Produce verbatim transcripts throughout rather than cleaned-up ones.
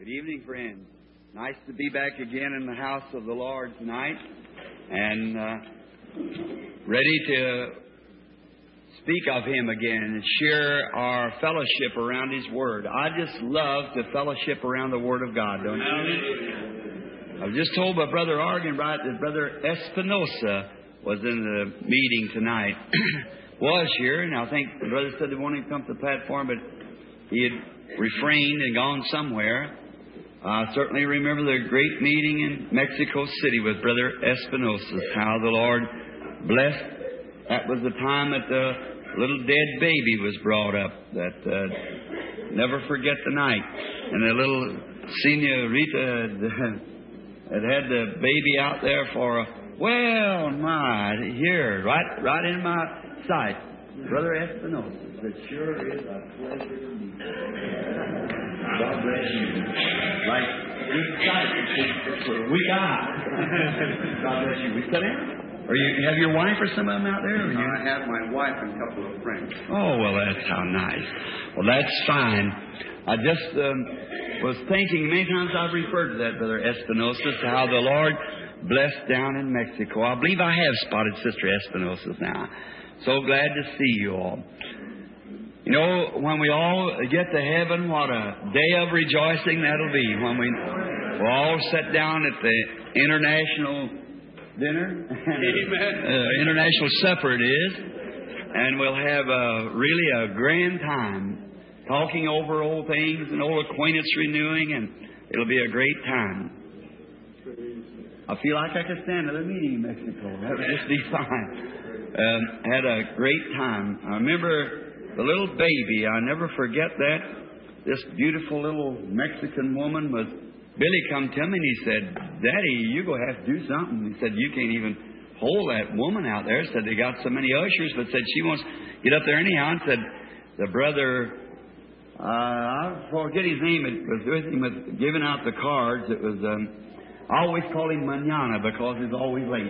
Good evening, friends. Nice to be back again in the house of the Lord tonight and uh, ready to speak of Him again and share our fellowship around His Word. I just love to fellowship around the Word of God, don't you? I was just told by Brother Arganbright that Brother Espinosa was in the meeting tonight. was here, and I think the brother said they wanted to come to the platform, but he had refrained and gone somewhere. I certainly remember the great meeting in Mexico City with Brother Espinosa, how the Lord blessed. That was the time that the little dead baby was brought up. That uh, never forget the night. And the little senorita had, had had the baby out there for a, well, my, here, right, right in my sight. Brother Espinosa, it sure is a pleasure to meet you. God bless you. Like, it's a weak eye. God bless you. We sit down? Or you have your wife or some of them out there? Or you? I have my wife and a couple of friends. Oh, well, that's how nice. Well, that's fine. I just um, was thinking, many times I've referred to that, Brother Espinosa, how the Lord blessed down in Mexico. I believe I have spotted Sister Espinosa's now. So glad to see you all. You know, when we all get to heaven, what a day of rejoicing that'll be when we we'll all sit down at the international dinner, uh, international supper it is, and we'll have a, really a grand time talking over old things and old acquaintance renewing, and it'll be a great time. I feel like I could stand another meeting in Mexico. That would just be fine. Um, had a great time. I remember the little baby, I never forget that. This beautiful little Mexican woman was, Billy come to me and he said, Daddy, you're going to have to do something. He said, you can't even hold that woman out there. Said they got so many ushers, but said she wants to get up there anyhow. And said, the brother, uh, I forget his name, it was with him, was giving out the cards. It was, um, I always call him Manana because he's always late.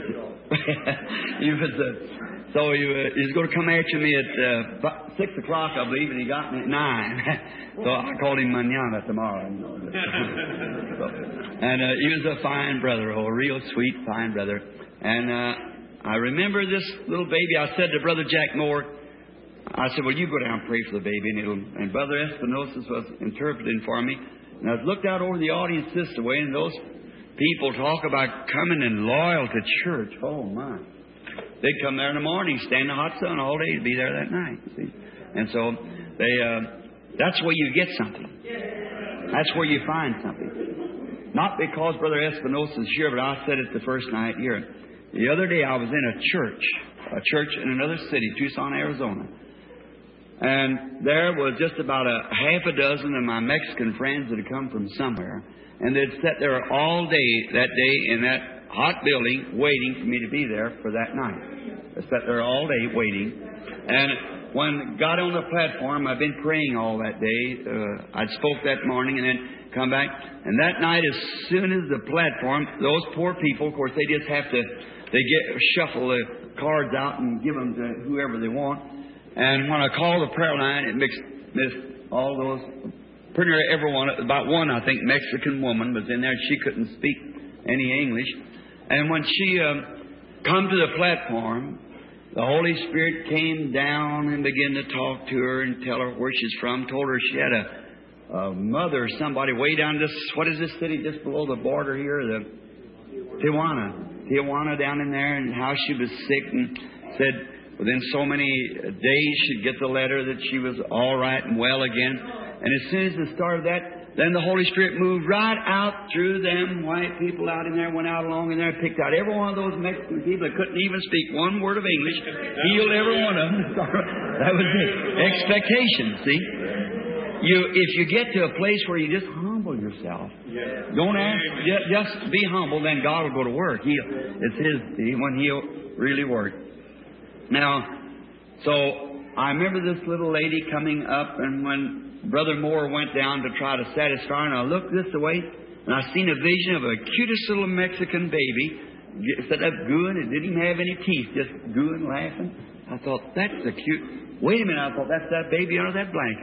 he was, uh, so he, uh, he's going to come after me at uh, six o'clock, I believe, and he got me at nine. So I called him Manana tomorrow. You know. so, and uh, he was a fine brother, oh, a real sweet, fine brother. And uh, I remember this little baby. I said to Brother Jack Moore, I said, well, you go down and pray for the baby. And, it'll, and Brother Espinosa was interpreting for me. And I looked out over the audience this way, and those people talk about coming and loyal to church. Oh, my. They'd come there in the morning, stand in the hot sun all day, to be there that night. See? And so they, uh, that's where you get something. That's where you find something. Not because Brother Espinosa is here, but I said it the first night here. The other day I was in a church, a church in another city, Tucson, Arizona. And there was just about a half a dozen of my Mexican friends that had come from somewhere. And they'd sat there all day that day in that hot building waiting for me to be there for that night. I sat there all day waiting. And when I got on the platform, I've been praying all that day. Uh, I spoke that morning and then come back. And that night, as soon as the platform, those poor people, of course, they just have to, they get shuffle the cards out and give them to whoever they want. And when I called the prayer line, it mixed, missed all those, pretty near everyone, about one, I think, Mexican woman was in there. She couldn't speak any English. And when she um, come to the platform, the Holy Spirit came down and began to talk to her and tell her where she's from. Told her she had a, a mother, somebody way down this, what is this city just below the border here? The Tijuana. Tijuana down in there, and how she was sick, and said within so many days she'd get the letter that she was all right and well again. And as soon as it started that, then the Holy Spirit moved right out through them white people out in there, went out along in there, picked out every one of those Mexican people that couldn't even speak one word of English, healed every one of them. That was it. Expectation, see? You, if you get to a place where you just humble yourself, don't ask, just be humble, then God will go to work. He'll, it's His, when He'll really work. Now, so I remember this little lady coming up, and when Brother Moore went down to try to satisfy her, and I looked this way, and I seen a vision of a cutest little Mexican baby, set up gooing, and didn't even have any teeth, just gooing, laughing. I thought, that's a cute... Wait a minute, I thought, that's that baby under that blanket.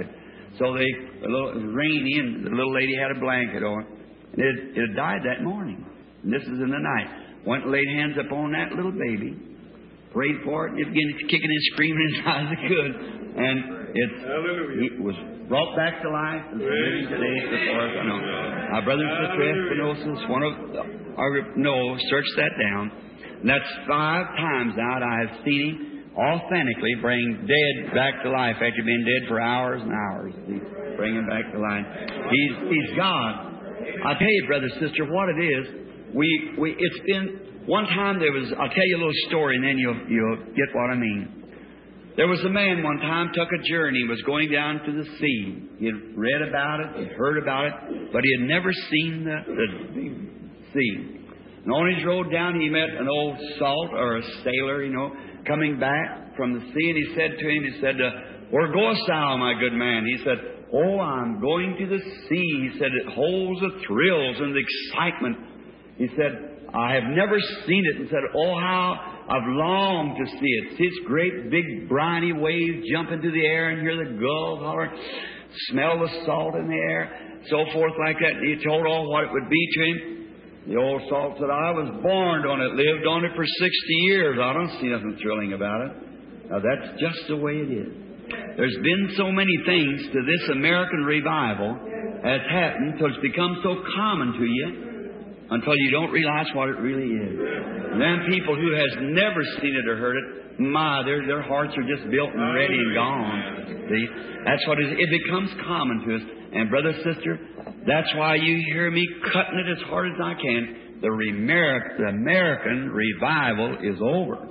So they, a little, it was raining in. The little lady had a blanket on. And it, it had died that morning. And this is in the night. Went and laid hands upon that little baby. Prayed for it. And it began kicking and screaming as high as it could. And it, it was brought back to life. And living today before us. I know. Our brother and sister Espinosa, one of our group, no, search that down. And that's five times now that I have seen him authentically bring dead back to life after being dead for hours and hours. He's bringing back to life. He's He's God. I tell you, brother, sister, what it is. We we it's been one time there was. I'll tell you a little story, and then you'll you'll get what I mean. There was a man one time took a journey, was going down to the sea. He had read about it, he heard about it, but he had never seen the, the, the sea. And on his road down, he met an old salt or a sailor, you know, coming back from the sea. And he said to him, he said, uh, "Where goest thou, my good man?" He said, "Oh, I'm going to the sea." He said, "It holds the thrills and the excitement." He said, "I have never seen it." And said, "Oh, how I've longed to see it. See its great big briny waves jump into the air and hear the gulls holler, smell the salt in the air," so forth like that. And he told all what it would be to him. The old salt said, "I was born on it, lived on it for sixty years. I don't see nothing thrilling about it." Now, that's just the way it is. There's been so many things to this American revival has happened till it's become so common to you until you don't realize what it really is. And then people who has never seen it or heard it, my, their, their hearts are just built and ready and gone. See? That's what it is. It becomes common to us. And brother, sister, that's why you hear me cutting it as hard as I can. The, Remer- the American revival is over.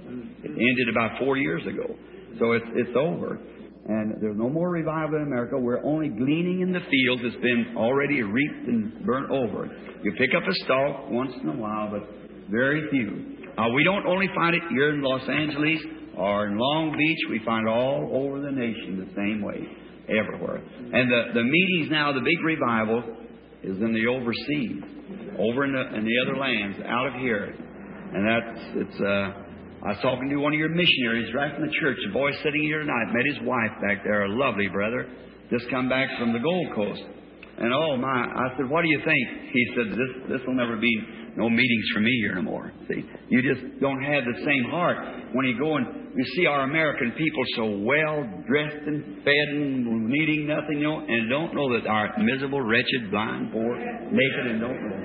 It ended about four years ago. So it's, it's over. And there's no more revival in America. We're only gleaning in the fields that's been already reaped and burnt over. You pick up a stalk once in a while, but very few. Uh, we don't only find it here in Los Angeles or in Long Beach. We find it all over the nation the same way, everywhere. And the, the meetings now, the big revival, is in the overseas, over in the, in the other lands, out of here. And that's, it's, uh, I was talking to one of your missionaries right from the church. A boy sitting here tonight, met his wife back there, a lovely brother, just come back from the Gold Coast. And oh my, I said, "What do you think?" He said, this this will never be no meetings for me here no more. See, you just don't have the same heart. When you go and you see our American people so well dressed and fed and needing nothing, you know, and don't know that our miserable, wretched, blind, poor, naked, and don't know.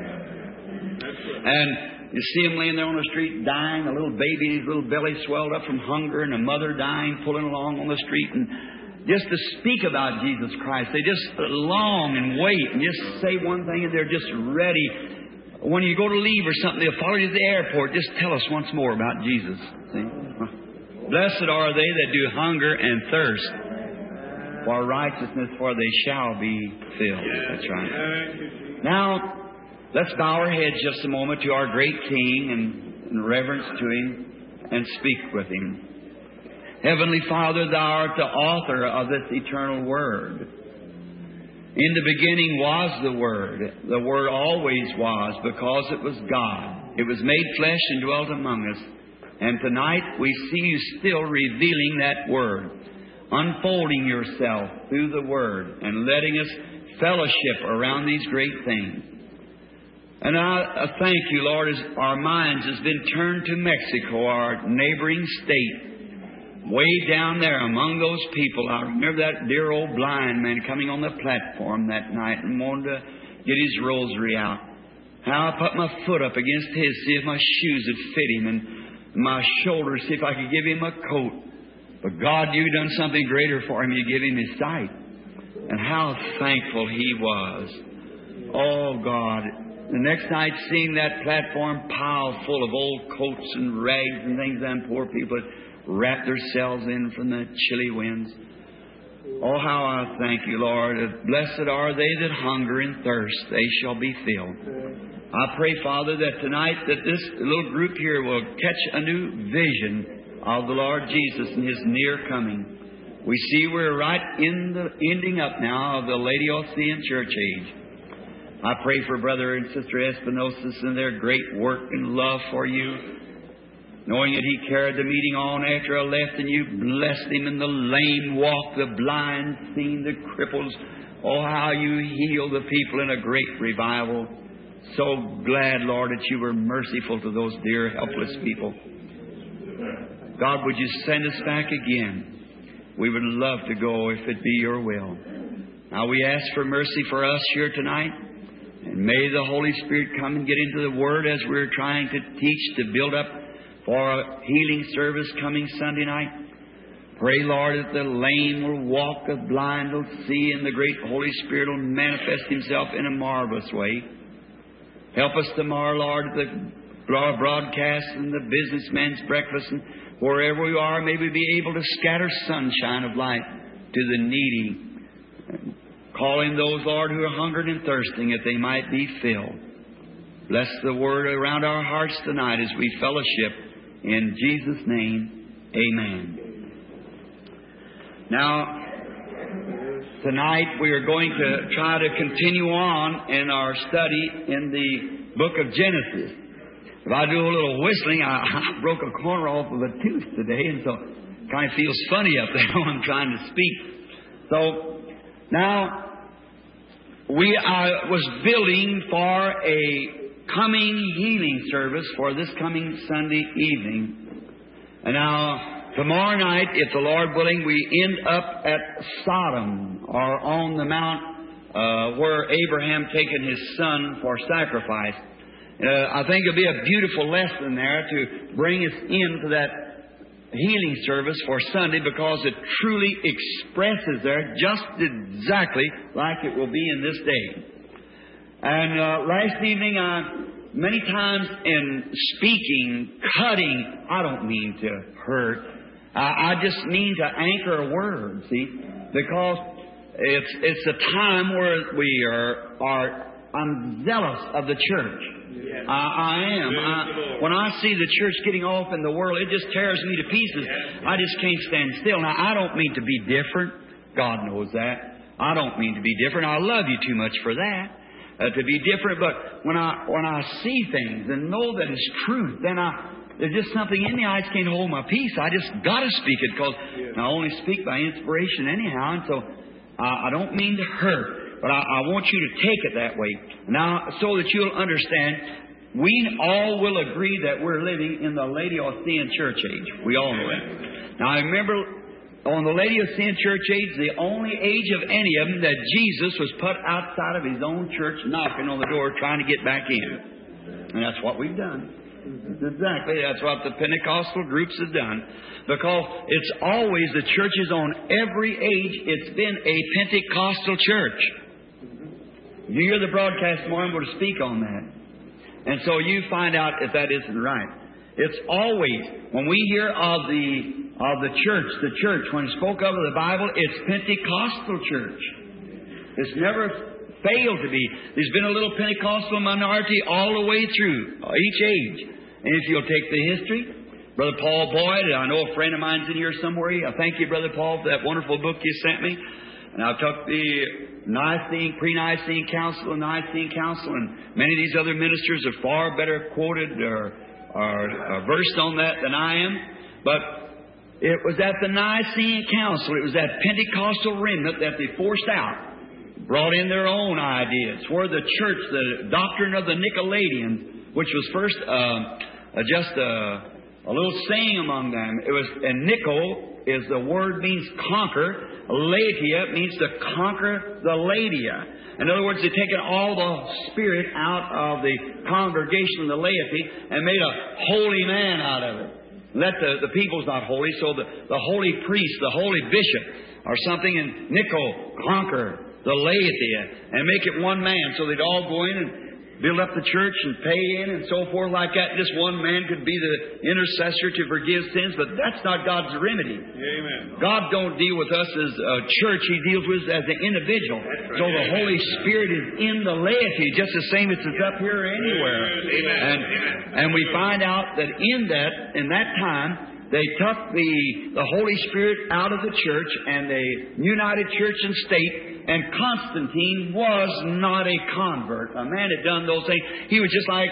And you see them laying there on the street dying, a little baby, his little belly swelled up from hunger, and a mother dying, pulling along on the street. And just to speak about Jesus Christ, they just long and wait and just say one thing, and they're just ready. When you go to leave or something, they'll follow you to the airport. Just tell us once more about Jesus. See? Blessed are they that do hunger and thirst for righteousness, for they shall be filled. That's right. Now, let's bow our heads just a moment to our great King and in reverence to Him and speak with Him. Heavenly Father, Thou art the author of this eternal Word. In the beginning was the Word. The Word always was, because it was God. It was made flesh and dwelt among us. And tonight we see You still revealing that Word, unfolding Yourself through the Word and letting us fellowship around these great things. And I, I thank You, Lord, as our minds has been turned to Mexico, our neighboring state, way down there among those people. I remember that dear old blind man coming on the platform that night and wanted to get his rosary out. How I put my foot up against his, see if my shoes would fit him, and my shoulders, see if I could give him a coat. But God, You done something greater for him. You give him his sight. And how thankful he was. Oh, God. The next night, seeing that platform piled full of old coats and rags and things, them poor people wrapped themselves in from the chilly winds. Oh, how I thank You, Lord. Blessed are they that hunger and thirst. They shall be filled. I pray, Father, that tonight that this little group here will catch a new vision of the Lord Jesus and His near coming. We see we're right in the ending up now of the Laodicean church age. I pray for Brother and Sister Espinosa and their great work and love for You. knowing that He carried the meeting on after I left, and You blessed him, and the lame walked, the blind seen, the cripples. Oh, how You healed the people in a great revival. So glad, Lord, that You were merciful to those dear helpless people. God, would You send us back again? We would love to go if it be Your will. Now we ask for mercy for us here tonight. And may the Holy Spirit come and get into the Word as we're trying to teach, to build up for a healing service coming Sunday night. Pray, Lord, that the lame will walk, the blind will see, and the great Holy Spirit will manifest Himself in a marvelous way. Help us tomorrow, Lord, at the broadcast and the businessman's breakfast, and wherever we are, may we be able to scatter sunshine of light to the needy, calling those, Lord, who are hungering and thirsting, that they might be filled. Bless the Word around our hearts tonight as we fellowship. In Jesus' name, amen. Now, tonight we are going to try to continue on in our study in the book of Genesis. If I do a little whistling, I, I broke a corner off of a tooth today, and so it kind of feels funny up there when I'm trying to speak. So, now, we I was building for a coming healing service for this coming Sunday evening. And now, tomorrow night, if the Lord willing, we end up at Sodom, or on the mount uh, where Abraham taken his son for sacrifice. Uh, I think it'll be a beautiful lesson there to bring us into that healing service for Sunday, because it truly expresses there just exactly like it will be in this day. And uh, last evening, I, many times in speaking, cutting, I don't mean to hurt. I, I just mean to anchor a word, see, because it's it's a time where we are are I'm zealous of the church. Yes. I, I am. I, when I see the church getting off in the world, it just tears me to pieces. Yes. I just can't stand still. Now, I don't mean to be different. God knows that. I don't mean to be different. I love you too much for that, uh, to be different. But when I when I see things and know that it's truth, then I there's just something in me. I just can't hold my peace. I just got to speak it, because yes. I only speak by inspiration anyhow. And so uh, I don't mean to hurt. But I, I want you to take it that way. Now, so that you'll understand, we all will agree that we're living in the Laodicean church age. We all know that. Now, I remember on the Laodicean church age, the only age of any of them that Jesus was put outside of His own church, knocking on the door, trying to get back in. And that's what we've done. Exactly. That's what the Pentecostal groups have done. Because it's always, the churches on every age, it's been a Pentecostal church. You hear the broadcast tomorrow, I'm going to speak on that. And so you find out if that isn't right. It's always, when we hear of the of the church, the church, when it spoke of the Bible, it's Pentecostal church. It's never failed to be. There's been a little Pentecostal minority all the way through, each age. And if you'll take the history, Brother Paul Boyd, I know a friend of mine's in here somewhere. I thank you, Brother Paul, for that wonderful book you sent me. And I took the Nicene, pre-Nicene Council and Nicene Council, and many of these other ministers are far better quoted or, or, or versed on that than I am. But it was at the Nicene Council, it was that Pentecostal remnant that they forced out, brought in their own ideas, where the church, the doctrine of the Nicolaitans, which was first uh, uh, just a, a little saying among them. It was, and Nicol is the word means conquer. Latia means to conquer the Ladia. In other words, they've taken all the spirit out of the congregation, the laity, and made a holy man out of it. Let the, the people's not holy, so the, the holy priest, the holy bishop, or something, and Nicol, conquer the laity, and make it one man, so they'd all go in and build up the church and pay in and so forth like that. Just one man could be the intercessor to forgive sins, but that's not God's remedy. Amen. God don't deal with us as a church. He deals with us as an individual. Right. So the Holy Spirit is in the laity, just the same as it's up here or anywhere. Amen. And, and we find out that in that, in that time, they took the, the Holy Spirit out of the church, and they united church and state, and Constantine was not a convert. A man had done those things. He was just like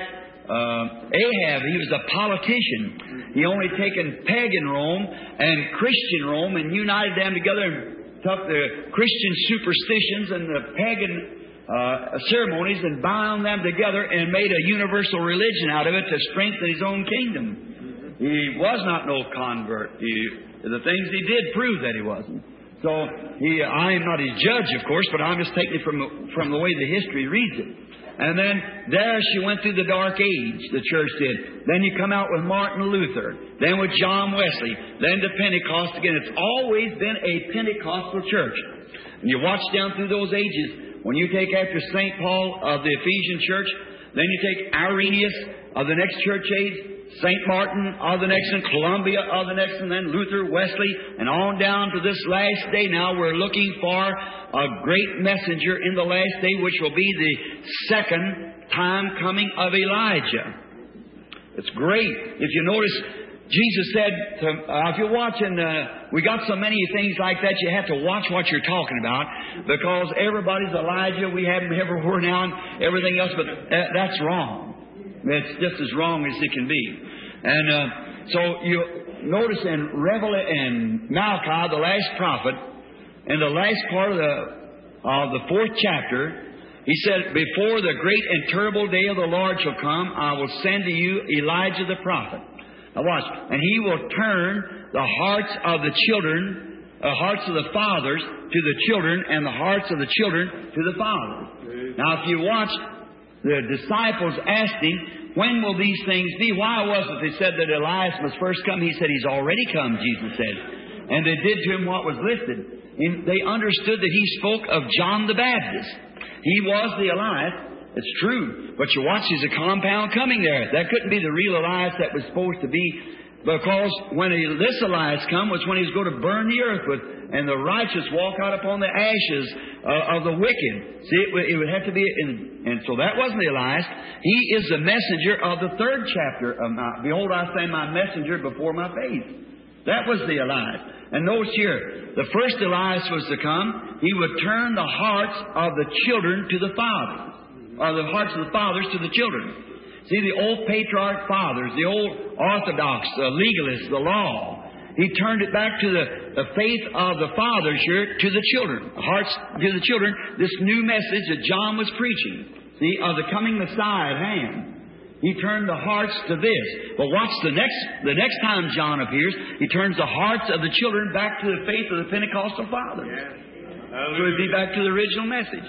uh, Ahab, he was a politician. He only taken pagan Rome and Christian Rome and united them together and took the Christian superstitions and the pagan uh, ceremonies and bound them together and made a universal religion out of it to strengthen his own kingdom. He was not no convert. He, the things he did prove that he wasn't. So he, I am not his judge, of course, but I'm just taking it from, from the way the history reads it. And then there she went through the dark age, the church did. Then you come out with Martin Luther, then with John Wesley, then to Pentecost again. It's always been a Pentecostal church. And you watch down through those ages. When you take after Saint Paul of the Ephesian church, then you take Irenaeus of the next church age, Saint Martin of the next, and Columbia of the next, and then Luther, Wesley, and on down to this last day now. We're looking for a great messenger in the last day, which will be the second time coming of Elijah. It's great. If you notice, Jesus said, to, uh, if you're watching, uh, we got so many things like that, you have to watch what you're talking about, because everybody's Elijah. We have him everywhere now and everything else, but uh, that's wrong. It's just as wrong as it can be. And uh, so you notice in Revelation, in Malachi, the last prophet, in the last part of the, of the fourth chapter, he said, before the great and terrible day of the Lord shall come, I will send to you Elijah the prophet. Now watch. And he will turn the hearts of the children, the hearts of the fathers to the children, and the hearts of the children to the fathers. Now if you watch, the disciples asked him, when will these things be? Why was it they said that Elias must first come? He said, he's already come, Jesus said. And they did to him what was listed. And they understood that he spoke of John the Baptist. He was the Elias. It's true. But you watch, there's a compound coming there. That couldn't be the real Elias that was supposed to be. Because when this Elias come was when he was going to burn the earth with, and the righteous walk out upon the ashes uh, of the wicked. See, it, it would have to be, in, and so that wasn't the Elias. He is the messenger of the third chapter of my, behold, I send my messenger before my face. That was the Elias. And notice here, the first Elias was to come. He would turn the hearts of the children to the fathers, or the hearts of the fathers to the children. See, the old patriarch fathers, the old orthodox, the legalists, the law, he turned it back to the, the faith of the fathers here to the children, hearts to the children, this new message that John was preaching, see, of the coming Messiah at hand. He turned the hearts to this. But watch the next, the next time John appears, he turns the hearts of the children back to the faith of the Pentecostal fathers. Yeah. So it'd be back to the original message.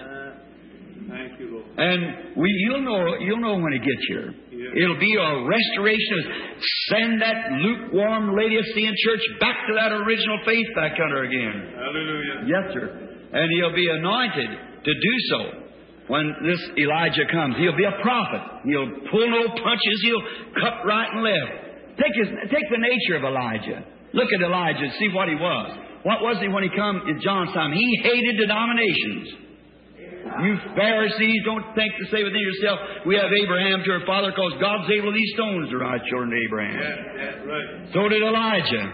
Thank you, Lord. And we, you'll know, you'll know when it gets here. Yeah. It'll be a restoration. Send that lukewarm Laodicean church back to that original faith back under again. Hallelujah. Yes, sir. And he'll be anointed to do so when this Elijah comes. He'll be a prophet. He'll pull no punches. He'll cut right and left. Take his, take the nature of Elijah. Look at Elijah. See what he was. What was he when he come in John's time? He hated denominations. You Pharisees, don't think to say within yourself, we have Abraham to our father, because God's able these stones to rise children to Abraham. Yeah, that's right. So did Elijah.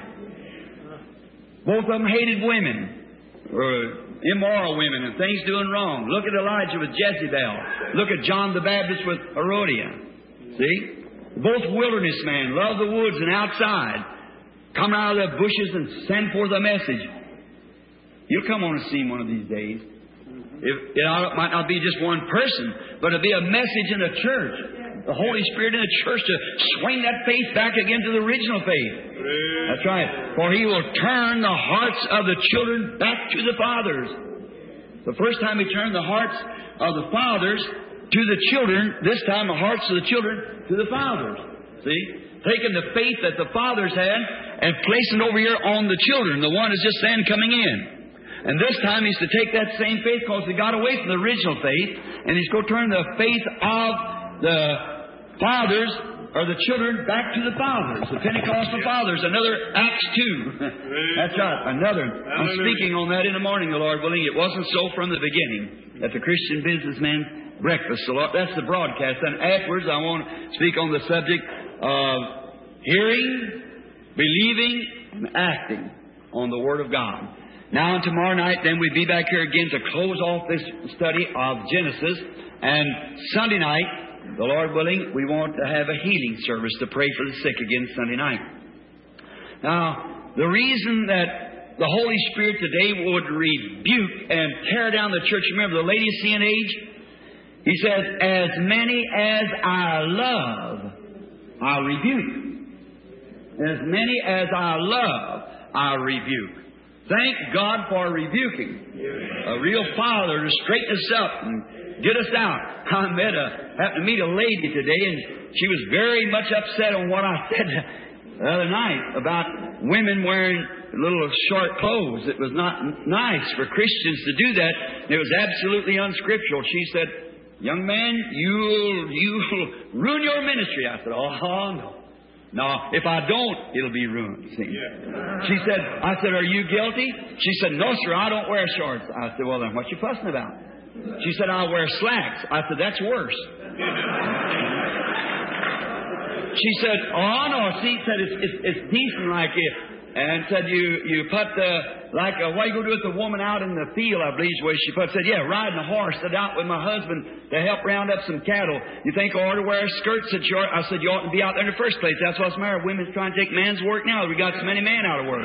Both of them hated women, or immoral women, and things doing wrong. Look at Elijah with Jezebel. Look at John the Baptist with Herodias. See? Both wilderness men, love the woods and outside. Come out of the bushes and send forth a message. You'll come on to see him one of these days. If, it might not be just one person, but it'll be a message in the church. The Holy Spirit in the church to swing that faith back again to the original faith. That's right. For He will turn the hearts of the children back to the fathers. The first time He turned the hearts of the fathers to the children, this time the hearts of the children to the fathers. See? Taking the faith that the fathers had and placing it over here on the children. The one is just then coming in. And this time He's to take that same faith, because He got away from the original faith, and He's going to turn the faith of the fathers, or the children, back to the fathers, the Pentecostal fathers. Another Acts two. That's right, another. I'm speaking on that in the morning, the Lord willing. It wasn't so from the beginning, at the Christian Businessman Breakfast. So that's the broadcast. And afterwards I want to speak on the subject of hearing, believing, and acting on the Word of God. Now, and tomorrow night, then we'll be back here again to close off this study of Genesis. And Sunday night, the Lord willing, we want to have a healing service to pray for the sick again Sunday night. Now, the reason that the Holy Spirit today would rebuke and tear down the church, remember the Laodicean age? He says, as many as I love, I rebuke. As many as I love, I rebuke. Thank God for rebuking. A real father to straighten us up and get us out. I met a, happened to meet a lady today, and she was very much upset on what I said the other night about women wearing little short clothes. It was not nice for Christians to do that. It was absolutely unscriptural. She said, young man, you'll, you'll ruin your ministry. I said, oh, no. No, if I don't, it'll be ruined. See? Yeah. She said, I said, are you guilty? She said, no, sir, I don't wear shorts. I said, well, then what you fussing about? She said, I wear slacks. I said, that's worse. She said, oh, no, she said, it's, it's, it's decent like it. And said, you you put the, like, uh, what are you going to do with the woman out in the field, I believe is where she put. Said, yeah, riding a horse. Said, out with my husband to help round up some cattle. You think I ought to wear skirts? Said, you ought, I said, you ought to be out there in the first place. That's what's the matter. Women's trying to take man's work now. We got so many men out of work.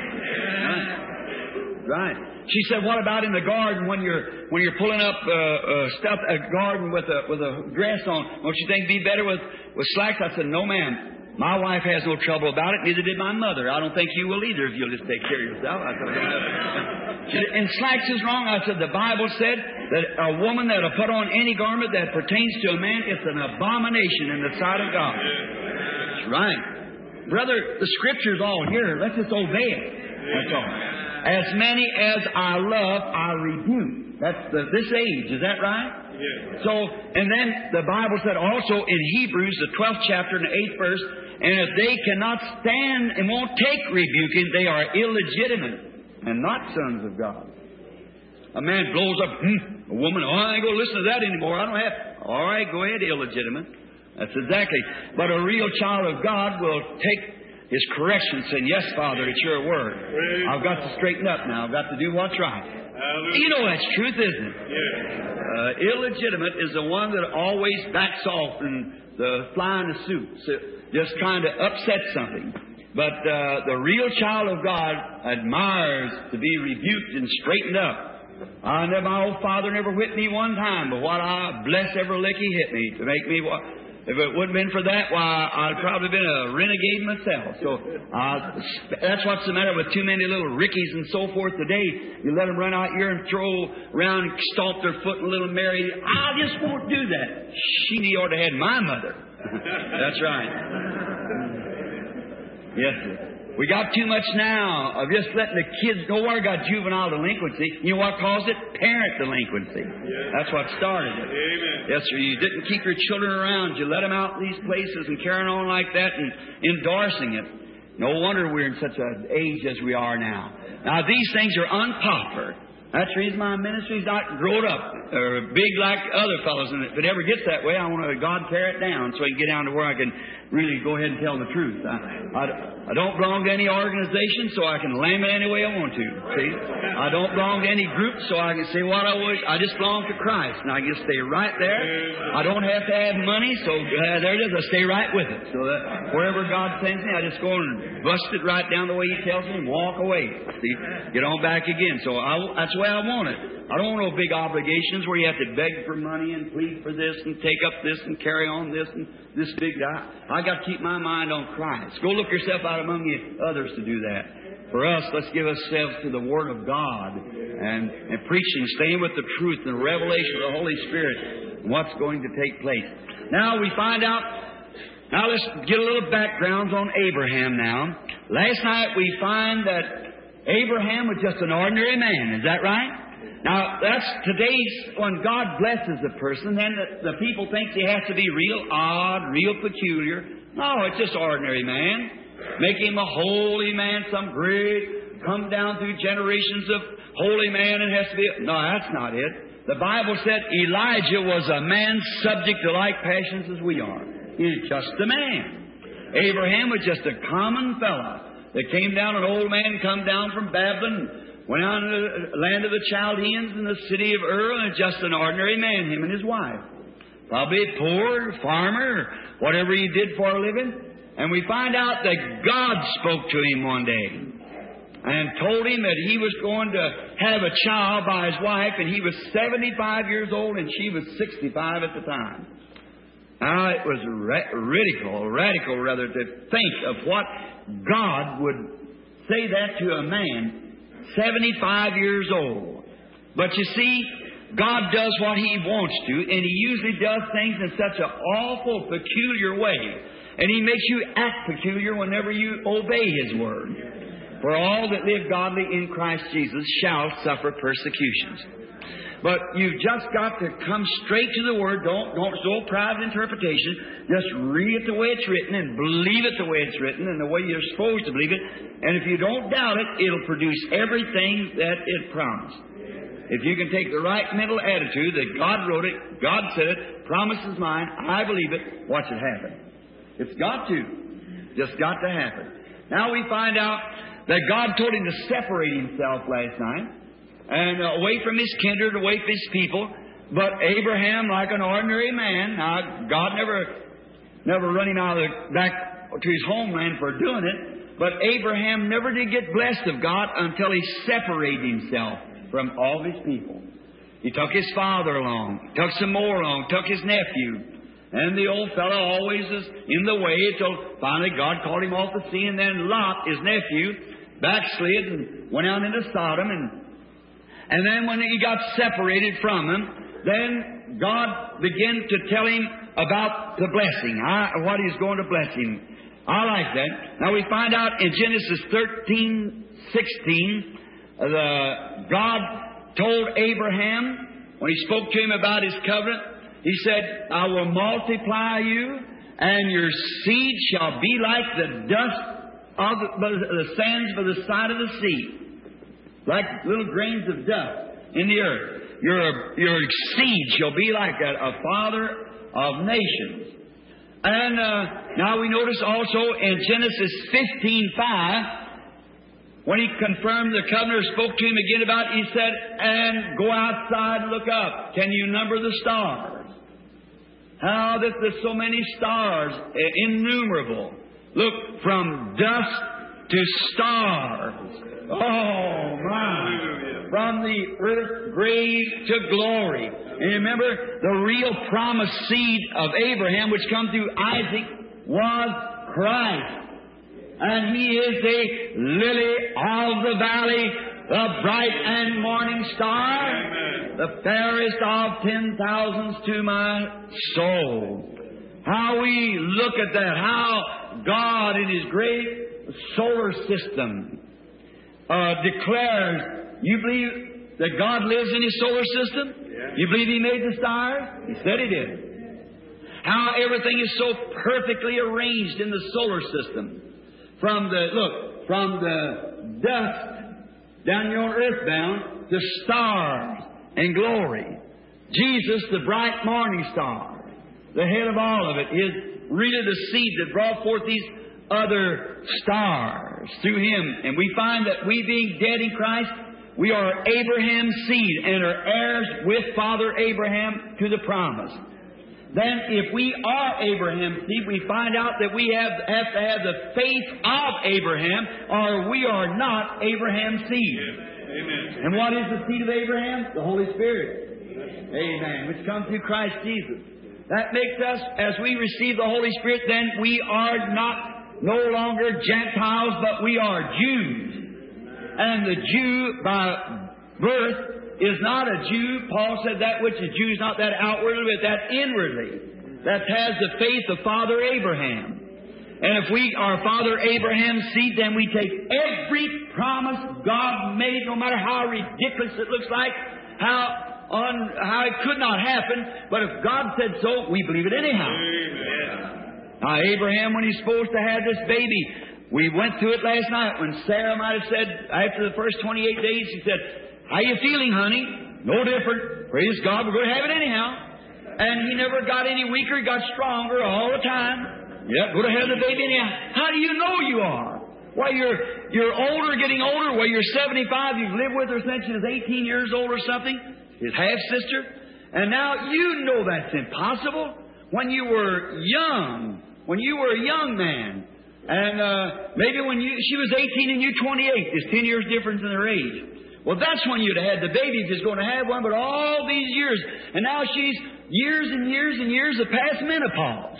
Right. Right. She said, what about in the garden when you're when you're pulling up uh, uh, stuff, a garden with a with a dress on? Don't you think it'd be better with, with slacks? I said, no, ma'am. My wife has no trouble about it, neither did my mother. I don't think you will either if you'll just take care of yourself. I said, she said, and slacks is wrong. I said, the Bible said that a woman that'll put on any garment that pertains to a man, it's an abomination in the sight of God. That's right. Brother, the Scripture's all here. Let's just obey it. That's all. As many as I love, I rebuke. That's the, this age. Is that right? Yeah. So, and then the Bible said also in Hebrews, the twelfth chapter and the eighth verse, and if they cannot stand and won't take rebuking, they are illegitimate and not sons of God. A man blows up, hmm, a woman, oh, I ain't going to listen to that anymore. I don't have to. All right, go ahead, illegitimate. That's exactly. But a real child of God will take his correction, saying, yes, Father, it's your word. I've got to straighten up now. I've got to do what's right. Hallelujah. You know that's truth, isn't it? Yeah. Uh, illegitimate is the one that always backs off and the fly in the suit, so just trying to upset something. But uh, the real child of God admires to be rebuked and straightened up. I never, my old father never whipped me one time, but what I bless every lick he hit me to make me what. If it wouldn't have been for that, why, I'd probably been a renegade myself. So uh, that's what's the matter with too many little rickies and so forth today. You let them run out here and throw around and stomp their foot and little Mary. I just won't do that. She ought to have had my mother. That's right. Yes, sir. We got too much now of just letting the kids go. Where got juvenile delinquency? You know what caused it? Parent delinquency. Yeah. That's what started it. Amen. Yes, sir. You didn't keep your children around. You let them out in these places and carrying on like that and endorsing it. No wonder we're in such an age as we are now. Now, these things are unpopular. That's the reason my ministry's not grown up or big like other fellows. And if it ever gets that way, I want to God tear it down so I can get down to where I can really go ahead and tell the truth. I, I, I don't belong to any organization, so I can lam it any way I want to. See, I don't belong to any group, so I can say what I wish. I just belong to Christ, and I just stay right there. I don't have to have money, so uh, there it is. I stay right with it. So that wherever God sends me, I just go and bust it right down the way He tells me, and walk away. See, get on back again. So I, that's the way I want it. I don't want no big obligations where you have to beg for money and plead for this and take up this and carry on this and this big guy. I got to keep my mind on Christ. Go look yourself out among you others to do that. For us, let's give ourselves to the Word of God and, and preaching, staying with the truth and the revelation of the Holy Spirit and what's going to take place. Now we find out, now let's get a little background on Abraham now. Last night we find that Abraham was just an ordinary man. Is that right? Now, that's today's, when God blesses a person, then the, the people think he has to be real odd, real peculiar. No, it's just ordinary man. Make him a holy man, some great, come down through generations of holy man and has to be... No, that's not it. The Bible said Elijah was a man subject to like passions as we are. He's just a man. Abraham was just a common fellow that came down, an old man come down from Babylon, went out to the land of the Chaldeans in the city of Ur, and just an ordinary man, him and his wife. probably poor, farmer, whatever he did for a living. And we find out that God spoke to him one day and told him that he was going to have a child by his wife, and he was seventy-five years old and she was sixty-five at the time. Now, it was ra- radical, radical rather, to think of what God would say that to a man, seventy-five years old. But you see, God does what He wants to, and He usually does things in such an awful, peculiar way. And He makes you act peculiar whenever you obey His word. For all that live godly in Christ Jesus shall suffer persecutions. But you've just got to come straight to the Word. Don't, don't so private interpretation. Just read it the way it's written and believe it the way it's written and the way you're supposed to believe it. And if you don't doubt it, it'll produce everything that it promised. If you can take the right mental attitude that God wrote it, God said it, promise is mine, I believe it, watch it happen. It's got to. Just got to happen. Now we find out that God told him to separate himself last night. And uh, away from his kindred, away from his people. But Abraham, like an ordinary man, now God never never run him out of the, back to his homeland for doing it. But Abraham never did get blessed of God until he separated himself from all his people. He took his father along, took some more along, took his nephew. And the old fellow always is in the way until finally God called him off the sea. And then Lot, his nephew, backslid and went out into Sodom. And And then when he got separated from him, then God began to tell him about the blessing, I, what He's going to bless him. I like that. Now we find out in Genesis thirteen sixteen, the, God told Abraham, when He spoke to him about His covenant, He said, I will multiply you, and your seed shall be like the dust of the, the sands by the side of the sea. Like little grains of dust in the earth. Your, your seed shall be like a, a father of nations. And uh, now we notice also in Genesis fifteen five, when He confirmed the covenant, or spoke to him again about it, He said, and go outside and look up. Can you number the stars? How that there's so many stars, innumerable. Look, from dust to stars. Oh, my. From the earth grave to glory. And remember, the real promised seed of Abraham, which come through Isaac, was Christ. And He is a lily of the valley, the bright and morning star, Amen. The fairest of ten thousands to my soul. How we look at that, how God in His great solar system Uh, declares, you believe that God lives in His solar system? Yeah. You believe He made the stars? He said He did. How everything is so perfectly arranged in the solar system. From the, look, from the dust down your earthbound to stars and glory. Jesus, the bright morning star, the head of all of it, is really the seed that brought forth these other stars through Him. And we find that we being dead in Christ, we are Abraham's seed and are heirs with Father Abraham to the promise. Then if we are Abraham's seed, we find out that we have, have to have the faith of Abraham, or we are not Abraham's seed. Amen. And what is the seed of Abraham? The Holy Spirit. Amen. Which comes through Christ Jesus. That makes us, as we receive the Holy Spirit, then we are not no longer Gentiles, but we are Jews. And the Jew by birth is not a Jew. Paul said that which is Jew is not that outwardly, but that inwardly. That has the faith of Father Abraham. And if we are Father Abraham's seed, then we take every promise God made, no matter how ridiculous it looks like, how on how it could not happen, but if God said so, we believe it anyhow. Amen. Now, Abraham, when he's supposed to have this baby, we went through it last night when Sarah might have said, after the first twenty-eight days, she said, how you feeling, honey? No different. Praise God, we're going to have it anyhow. And he never got any weaker, he got stronger all the time. Yep, going to have the baby anyhow. How do you know you are? Why, you're, you're older, getting older. Well, you're seventy-five, you've lived with her since she was eighteen years old or something. His half-sister. And now you know that's impossible. When you were young, when you were a young man, and uh, maybe when you she was eighteen and you twenty-eight, there's ten years difference in their age. Well, that's when you'd have had the baby if you're going to have one, but all these years, and now she's years and years and years of past menopause.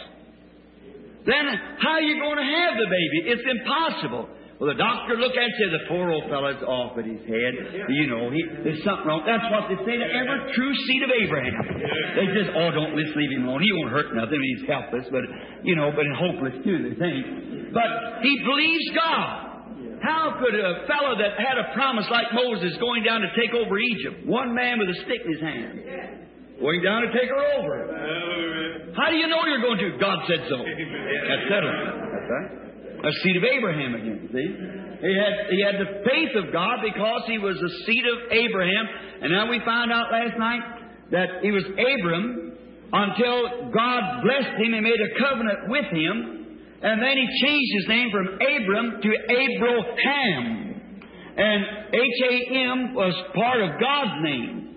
Then how are you going to have the baby? It's impossible. Well, the doctor looked at it and said, the poor old fellow's off at his head. You know, he, there's something wrong. That's what they say to every true seed of Abraham. They just, oh, don't let's leave him alone. He won't hurt nothing. He's helpless, but, you know, but hopeless too, they think. But he believes God. How could a fellow that had a promise like Moses going down to take over Egypt, one man with a stick in his hand, going down to take her over? How do you know you're going to? God said so. That's settled. That's right. A seed of Abraham again, see? He had, he had the faith of God because he was a seed of Abraham. And now we found out last night that he was Abram until God blessed him and made a covenant with him. And then he changed his name from Abram to Abraham. And H A M was part of God's name.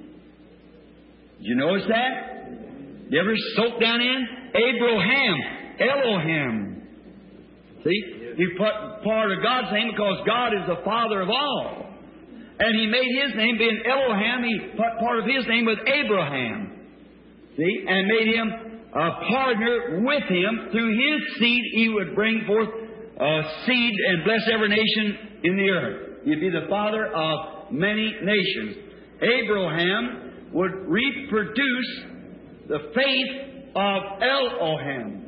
Did you notice that? You ever soak down in? Abraham, Elohim. See? He put part of God's name because God is the Father of all. And He made His name being Elohim. He put part of His name with Abraham. See? And made him a partner with him. Through his seed He would bring forth a seed and bless every nation in the earth. He'd be the father of many nations. Abraham would reproduce the faith of Elohim.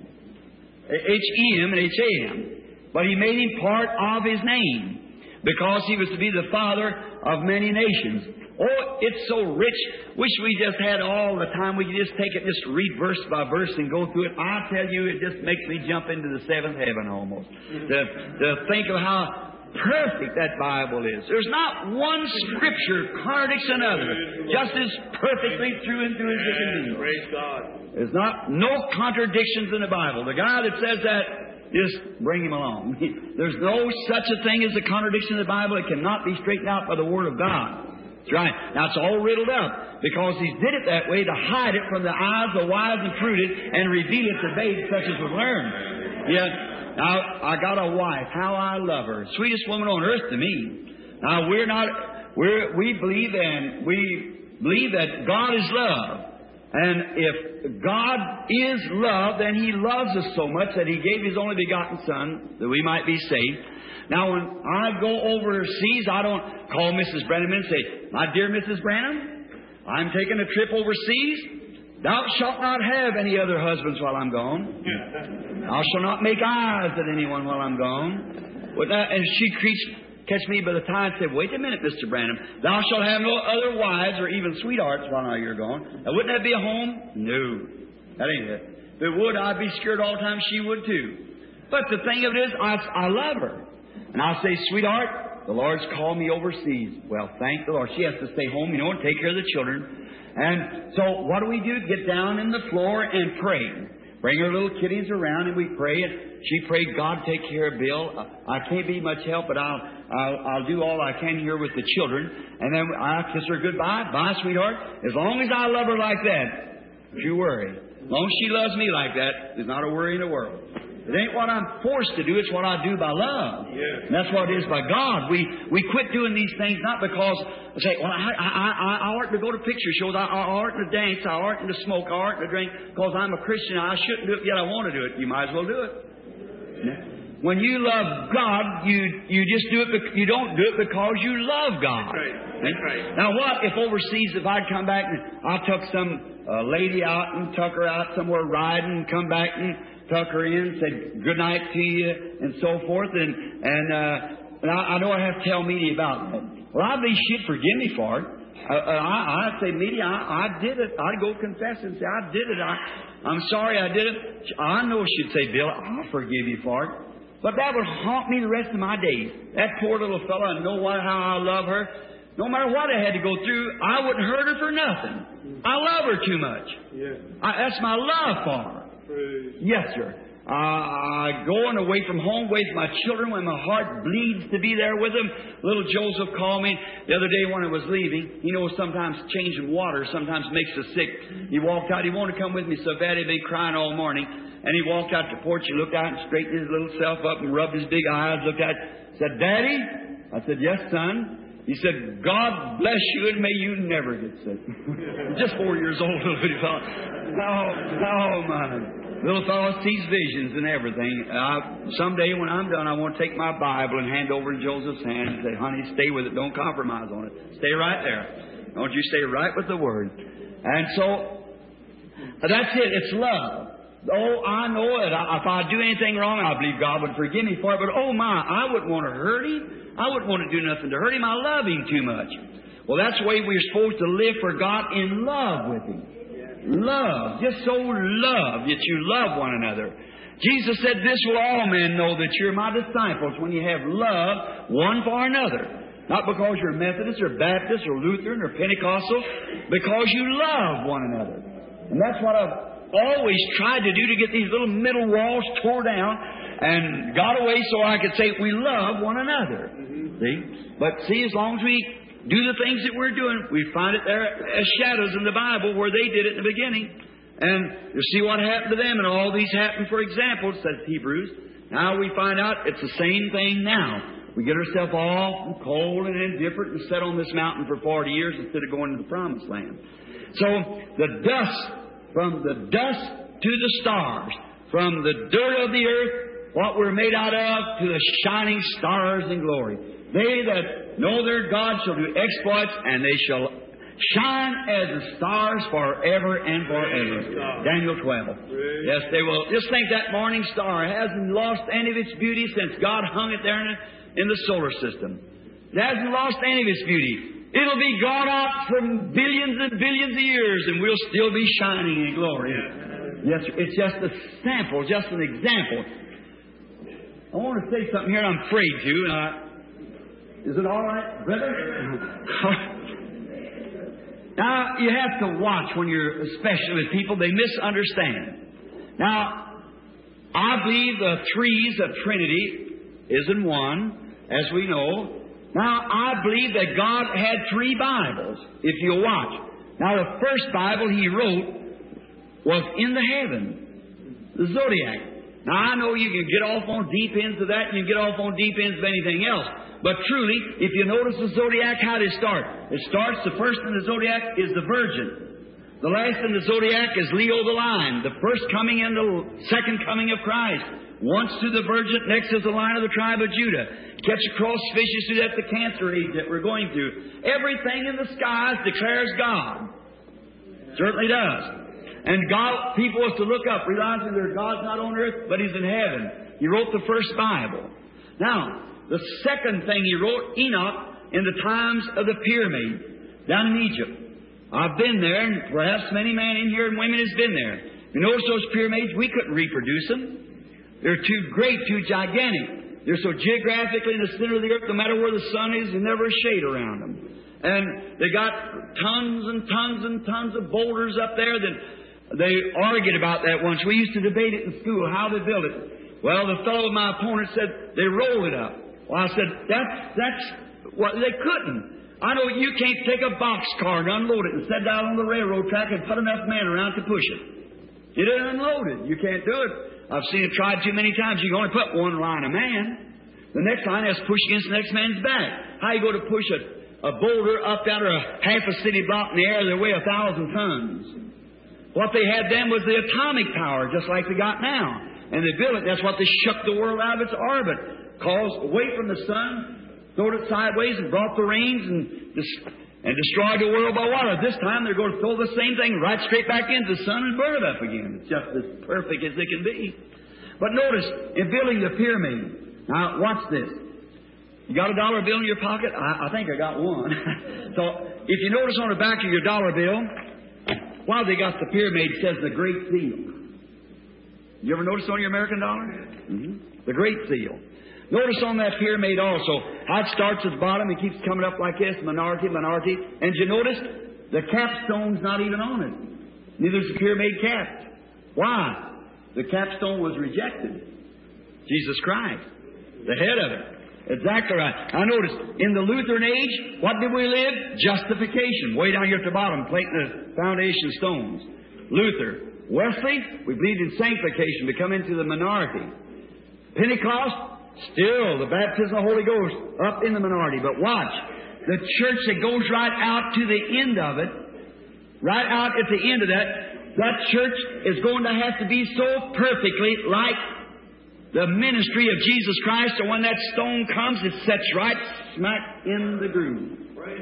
H E M and H A M. But He made him part of His name because he was to be the father of many nations. Oh, it's so rich. Wish we just had all the time. We could just take it, just read verse by verse and go through it. I tell you, it just makes me jump into the seventh heaven almost. To, to think of how perfect that Bible is. There's not one scripture contradicts another. Just as perfectly through and through as it can be. Praise God. There's not no contradictions in the Bible. The guy that says that, just bring him along. There's no such a thing as a contradiction in the Bible. It cannot be straightened out by the Word of God. That's right. Now it's all riddled up because He did it that way to hide it from the eyes of the wise and prudent and reveal it to babes such as would learn. Yeah. Now I got a wife. How I love her. Sweetest woman on earth to me. Now we're not. We're we believe and we believe that God is love. And if God is love, then He loves us so much that He gave His only begotten Son that we might be saved. Now, when I go overseas, I don't call Missus Branham and say, "My dear Missus Branham, I'm taking a trip overseas. Thou shalt not have any other husbands while I'm gone. Thou shalt not make eyes at anyone while I'm gone." With that, and she creeps, catch me by the tie and said, "Wait a minute, Mister Branham. Thou shalt have no other wives or even sweethearts while you're gone." Now, wouldn't that be a home? No. That ain't it. If it would, I'd be scared all the time. She would too. But the thing of it is, I, I love her. And I'll say, "Sweetheart, the Lord's called me overseas." Well, thank the Lord. She has to stay home, you know, and take care of the children. And so what do we do? Get down in the floor and pray. Bring her little kiddies around and we pray. And she prayed, "God, take care of Bill. I can't be much help, but I'll, I'll, I'll do all I can here with the children." And then I kiss her goodbye. "Bye, sweetheart. As long as I love her like that, don't you worry. As long as she loves me like that, there's not a worry in the world. It ain't what I'm forced to do, it's what I do by love." Yes. And that's what it is by God. We we quit doing these things not because we say, "Well, I I I, I ought to go to picture shows, I, I ought to dance, I ought to smoke, I ought to drink, because I'm a Christian, I shouldn't do it, yet I want to do it." You might as well do it. When you love God, you you just do it. You don't do it because you love God. That's right. That's right. Now, what if overseas, if I'd come back and I took some uh, lady out and took her out somewhere riding, and come back and tuck her in, said good night to you, and so forth, and and, uh, and I, I know I have to tell Media about that. Well, I believe she'd forgive me for it. Uh, I, I'd say, "Media, I, I did it." I'd go confess and say, "I did it. I, I'm sorry I did it." I know she'd say, "Bill, I'll forgive you for it." But that would haunt me the rest of my days. That poor little fellow, I know what, how I love her. No matter what I had to go through, I wouldn't hurt her for nothing. I love her too much. Yeah. I, that's my love for her. Praise. Yes, sir. Uh, going away from home, away from my children, when my heart bleeds to be there with them. Little Joseph called me the other day when I was leaving. You know, sometimes changing water sometimes makes us sick. He walked out. He wanted to come with me so bad he'd been crying all morning. And he walked out to the porch. He looked out and straightened his little self up and rubbed his big eyes, looked at it, said, Daddy? I said, yes, son. He said, God bless you and may you never get sick. Just four years old, little bitty fellow. Oh, oh, my. Little fellow sees visions and everything. Uh, someday when I'm done, I want to take my Bible and hand over in Joseph's hand and say, honey, stay with it. Don't compromise on it. Stay right there. Don't you stay right with the Word. And so, that's it. It's love. Oh, I know it. If I do anything wrong, I believe God would forgive me for it. But, oh, my, I wouldn't want to hurt Him. I wouldn't want to do nothing to hurt Him. I love Him too much. Well, that's the way we're supposed to live for God, in love with Him. Love. Just so love that you love one another. Jesus said, this will all men know that you're my disciples when you have love one for another. Not because you're Methodist or Baptist or Lutheran or Pentecostal, because you love one another. And that's what I've always tried to do, to get these little middle walls tore down and got away so I could say we love one another. Mm-hmm. See? But see, as long as we do the things that we're doing, we find it there as shadows in the Bible where they did it in the beginning. And you see what happened to them, and all these happened for examples, says Hebrews. Now we find out it's the same thing now. We get ourselves all and cold and indifferent and sit on this mountain for forty years instead of going to the promised land. So the dust, from the dust to the stars, from the dirt of the earth, what we're made out of, to the shining stars in glory. They that know their God shall do exploits, and they shall shine as the stars forever and forever. Daniel twelve. Yes, they will. Just think that morning star hasn't lost any of its beauty since God hung it there in the, in the solar system. It hasn't lost any of its beauty. It'll be gone out from billions and billions of years, and we'll still be shining in glory. Yes, sir. It's just a sample, just an example. I want to say something here, and I'm afraid to. Uh, Is it all right, brother? Now, you have to watch when you're, especially with people, they misunderstand. Now, I believe the threes of Trinity is in one, as we know. Now, I believe that God had three Bibles, if you'll watch. Now, the first Bible He wrote was in the heaven, the Zodiac. Now, I know you can get off on deep ends of that, and you can get off on deep ends of anything else. But truly, if you notice the Zodiac, how they start? It starts, the first in the Zodiac is the Virgin. The last in the Zodiac is Leo the Lion. The first coming and the second coming of Christ. Once to the Virgin, next is the Lion of the tribe of Judah. Catch across fishes through that the cancer age that we're going through. Everything in the skies declares God. Certainly does. And God, people was to look up, realizing their God's not on earth, but He's in heaven. He wrote the first Bible. Now, the second thing He wrote, Enoch, in the times of the pyramid, down in Egypt. I've been there, and perhaps many men in here and women has been there. You notice those pyramids, we couldn't reproduce them. They're too great, too gigantic. They're so geographically in the center of the earth, no matter where the sun is, there's never a shade around them. And they got tons and tons and tons of boulders up there that they argued about that once. We used to debate it in school, how they built it. Well, the fellow, my opponent, said they rolled it up. Well, I said, that's, that's, well, they couldn't. I know you can't take a boxcar and unload it and set down on the railroad track and put enough men around to push it. It isn't unloaded. You can't do it. I've seen it tried too many times. You can only put one line of man. The next line has to push against the next man's back. How you go to push a, a boulder up down or a half a city block in the air that weigh a thousand tons? What they had then was the atomic power, just like they got now. And they built it. That's what they shook the world out of its orbit. Caused away from the sun, throwed it sideways and brought the rains and, and destroyed the world by water. This time they're going to throw the same thing right straight back into the sun and burn it up again. It's just as perfect as it can be. But notice, in building the pyramid, now watch this. You got a dollar bill in your pocket? I, I think I got one. So if you notice on the back of your dollar bill, while they got the pyramid, it says the Great Seal. You ever notice on your American dollar? Mm-hmm. The Great Seal. Notice on that pyramid also, how it starts at the bottom, it keeps coming up like this, minority, minority. And you notice, the capstone's not even on it. Neither is the pyramid cap. Why? The capstone was rejected. Jesus Christ, the head of it. Exactly right. I noticed, in the Lutheran age, what did we live? Justification. Way down here at the bottom, planting the foundation stones. Luther. Wesley, we believed in sanctification, to come into the minority. Pentecost, still the baptism of the Holy Ghost, up in the minority. But watch, the church that goes right out to the end of it, right out at the end of that, that church is going to have to be so perfectly like the ministry of Jesus Christ, and when that stone comes, it sets right smack in the groove.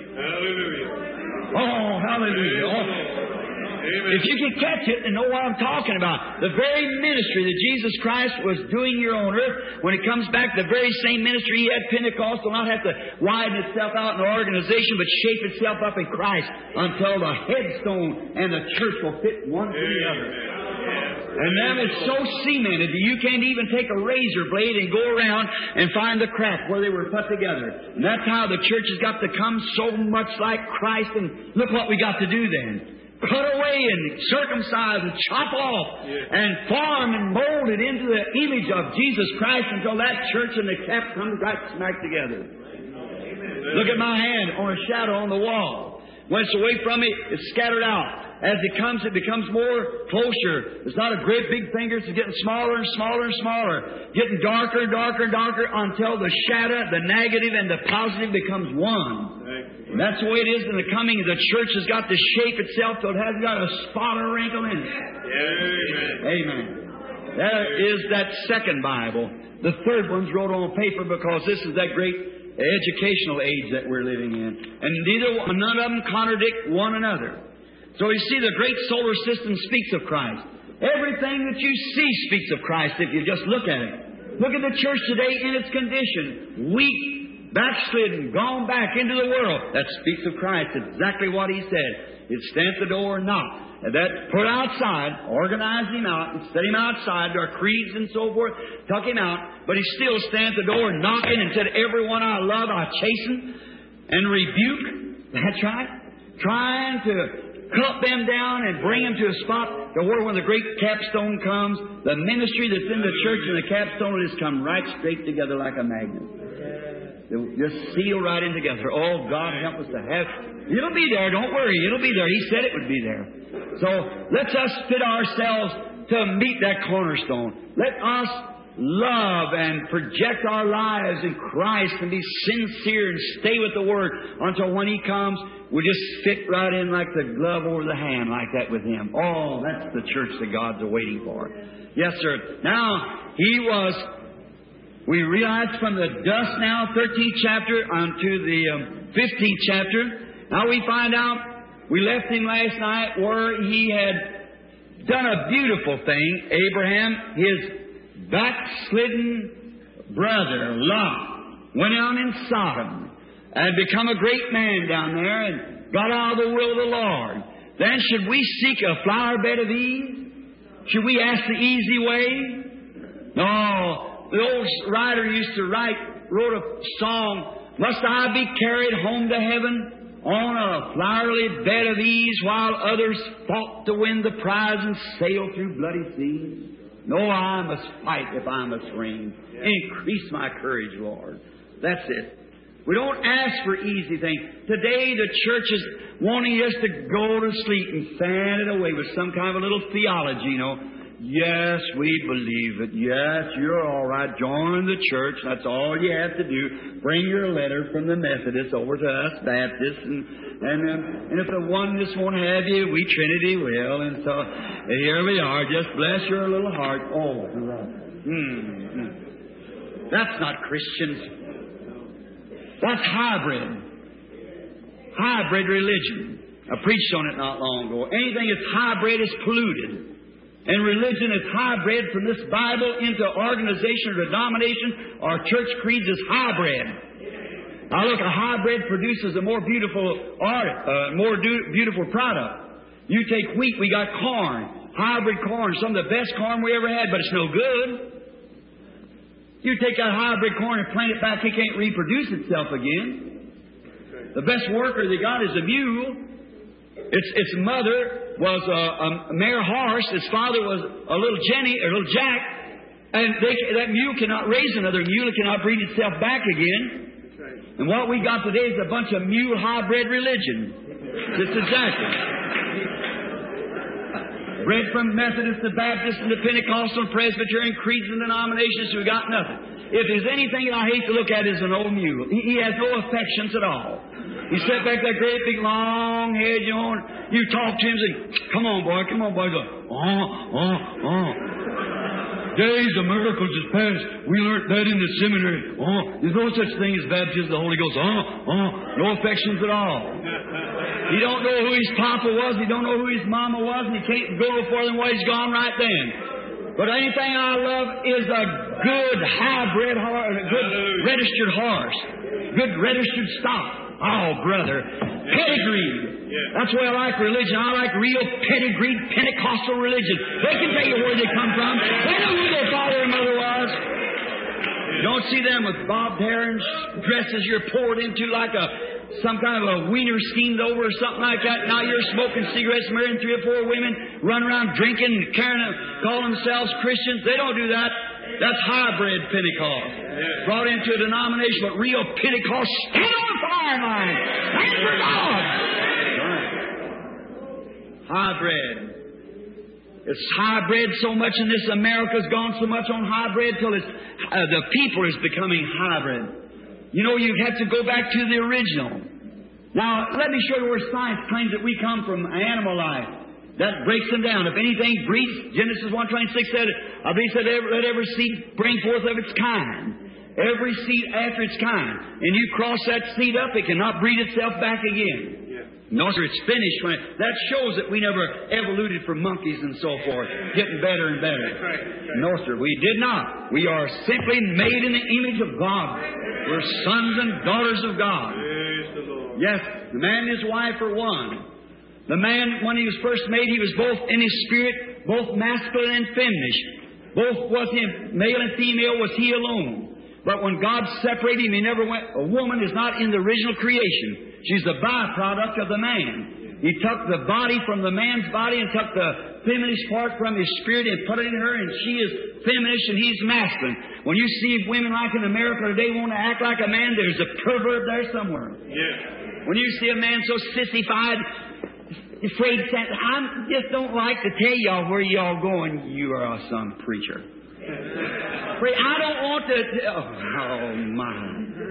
Hallelujah. Oh, hallelujah. Oh. Amen. If you can catch it and know what I'm talking about, the very ministry that Jesus Christ was doing here on earth, when it comes back, the very same ministry He had Pentecost will not have to widen itself out in an organization, but shape itself up in Christ until the headstone and the church will fit one to the other. And them is so cemented that you can't even take a razor blade and go around and find the crack where they were put together. And that's how the church has got to come so much like Christ. And look what we got to do then. Cut away and circumcise and chop off and form and mold it into the image of Jesus Christ until that church and the cap come right smack together. Look at my hand on a shadow on the wall. When it's away from me, it's scattered out. As it comes, it becomes more closer. It's not a great big finger. It's getting smaller and smaller and smaller. Getting darker and darker and darker until the shadow, the negative, and the positive becomes one. And that's the way it is in the coming. The church has got to shape itself so it hasn't got a spot or a wrinkle in it. Amen. Amen. That is that second Bible. The third one's wrote on paper because this is that great educational age that we're living in. And neither none of them contradict one another. So you see, the great solar system speaks of Christ. Everything that you see speaks of Christ if you just look at it. Look at the church today in its condition. Weak, backslidden, gone back into the world. That speaks of Christ. Exactly what He said. He'd stand at the door and knock. And that put outside, organize Him out, and set Him outside to our creeds and so forth, tuck Him out. But He still stands at the door knocking and said, everyone I love I chasten and rebuke. That's right. Trying to cut them down and bring them to a spot to where when the great capstone comes, the ministry that's in the church and the capstone will just come right straight together like a magnet. They'll just seal right in together. Oh, God help us to have. It'll be there. Don't worry. It'll be there. He said it would be there. So let's us fit ourselves to meet that cornerstone. Let us love and project our lives in Christ and be sincere and stay with the Word until when He comes, we just fit right in like the glove over the hand like that with Him. Oh, that's the church that God's awaiting for. Yes, sir. Now, He was, we realize from the dust now, thirteenth chapter, onto the um, fifteenth chapter. Now we find out, we left Him last night where He had done a beautiful thing. Abraham, his backslidden brother, Lot, went down in Sodom and become a great man down there and got out of the will of the Lord. Then should we seek a flower bed of ease? Should we ask the easy way? No. The old writer used to write, wrote a song, must I be carried home to heaven on a flowery bed of ease while others fought to win the prize and sail through bloody seas? No, I must fight if I must reign. Increase my courage, Lord. That's it. We don't ask for easy things. Today the church is wanting us to go to sleep and fan it away with some kind of a little theology, you know. Yes, we believe it. Yes, you're all right. Join the church. That's all you have to do. Bring your letter from the Methodists over to us Baptists. And and, um, and if the oneness won't have you, we Trinity will. And so here we are. Just bless your little heart. Oh, hmm. That's not Christians. That's hybrid. Hybrid religion. I preached on it not long ago. Anything that's hybrid is polluted. And religion is hybrid from this Bible into organization or denomination or church creeds is hybrid. Now look, a hybrid produces a more beautiful art, uh, more do- beautiful product. You take wheat, we got corn. Hybrid corn, some of the best corn we ever had, but it's no good. You take that hybrid corn and plant it back, it can't reproduce itself again. The best worker they got is a mule. Its its mother was a, a mare horse. Its father was a little Jenny, or a little Jack. And they, that mule cannot raise another mule. It cannot breed itself back again. And what we got today is a bunch of mule hybrid religion. Just exactly. Bred from Methodist to Baptist and to Pentecostal, Presbyterian, creeds and denominations, we got nothing. If there's anything that I hate to look at, is an old mule. He, he has no affections at all. He set back that great big long head, you know, and you talk to him and say, come on, boy, come on, boy. He goes, oh, oh, oh. Days of miracles is past. We learned that in the seminary. Oh, there's no such thing as baptism of the Holy Ghost. Oh, oh, no affections at all. He don't know who his papa was. He don't know who his mama was, and he can't go no further than what he's gone right then. But anything I love is a good hybrid horse, a good registered horse, good registered stock. Oh, brother, pedigree. That's why I like religion. I like real pedigreed Pentecostal religion. They can tell you where they come from. They know who their father and mother was. You don't see them with bobbed hair and dresses you're poured into like a some kind of a wiener steamed over or something like that. Now you're smoking cigarettes, marrying three or four women, run around drinking, carrying, calling themselves Christians. They don't do that. That's hybrid Pentecost. Brought into a denomination, but real Pentecost, stand on fire line. Thank for God. Hybrid. It's hybrid so much, and this America's gone so much on hybrid till it's uh, the people is becoming hybrid. You know, you have to go back to the original. Now, let me show you where science claims that we come from animal life. That breaks them down. If anything breeds, Genesis one twenty-six said, I believe said, let every seed bring forth of its kind. Every seed after its kind. And you cross that seed up, it cannot breed itself back again. No, sir, it's finished. When it, that shows that we never evoluted from monkeys and so forth, getting better and better. No, sir, we did not. We are simply made in the image of God. We're sons and daughters of God. Yes, the man and his wife are one. The man, when he was first made, he was both in his spirit, both masculine and feminine. Both was him, male and female was he alone. But when God separated him, he never went. A woman is not in the original creation. She's the byproduct of the man. He took the body from the man's body and took the feminine part from his spirit and put it in her, and she is feminine and he's masculine. When you see women like in America today want to act like a man, there's a pervert there somewhere. Yes. When you see a man so sissified, afraid, I just don't like to tell y'all where y'all going. You are some preacher. I don't want to. Oh my!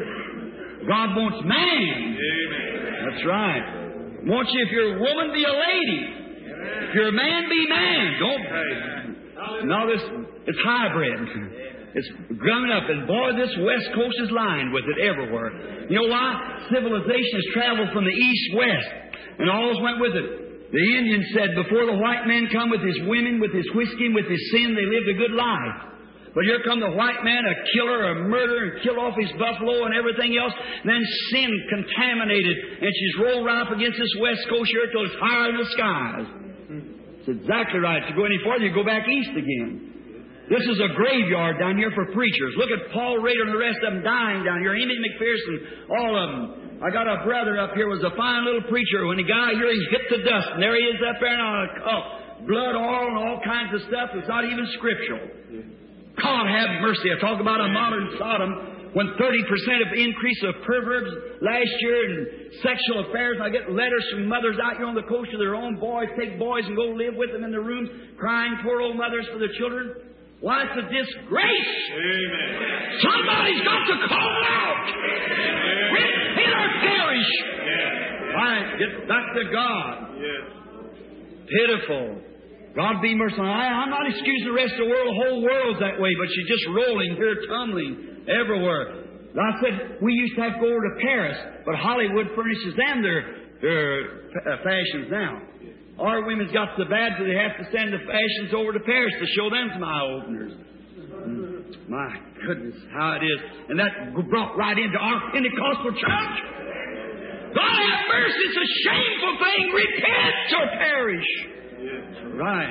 God wants man. That's right. Wants you, if you're a woman, be a lady. If you're a man, be man. Don't. No, this it's hybrid. It's growing up, and boy, this West Coast is lined with it everywhere. You know why? Civilization has traveled from the east west, and always went with it. The Indian said, before the white man come with his women, with his whiskey, and with his sin, they lived a good life. But here come the white man, a killer, a murderer, and kill off his buffalo and everything else. And then sin contaminated, and she's rolled right up against this West Coast here till it's higher in the skies. It's exactly right. To go any farther, you go back east again. This is a graveyard down here for preachers. Look at Paul Rader and the rest of them dying down here. Emmett McPherson, all of them. I got a brother up here, was a fine little preacher. When he got here, he hit the dust. And there he is up there now. Oh, blood, oil, and all kinds of stuff. It's not even scriptural. God have mercy. I talk about a modern Sodom when thirty percent of increase of perverts last year in sexual affairs. I get letters from mothers out here on the coast of their own boys, take boys and go live with them in their rooms, crying, poor old mothers for their children. Why, it's a disgrace. Amen. Somebody's got to call it out. Repent or perish. Yes. Right, get back to God. Yes. Pitiful. God be merciful. I, I'm not excusing the rest of the world. The whole world's that way, but she's just rolling here, tumbling everywhere. I said we used to have to go over to Paris, but Hollywood furnishes them their, their uh, fashions now. Our women's got so bad that they have to send the fashions over to Paris to show them some eye openers. Mm, my goodness, how it is. And that brought right into our Pentecostal church. God have mercy, it's a shameful thing. Repent or perish. Right.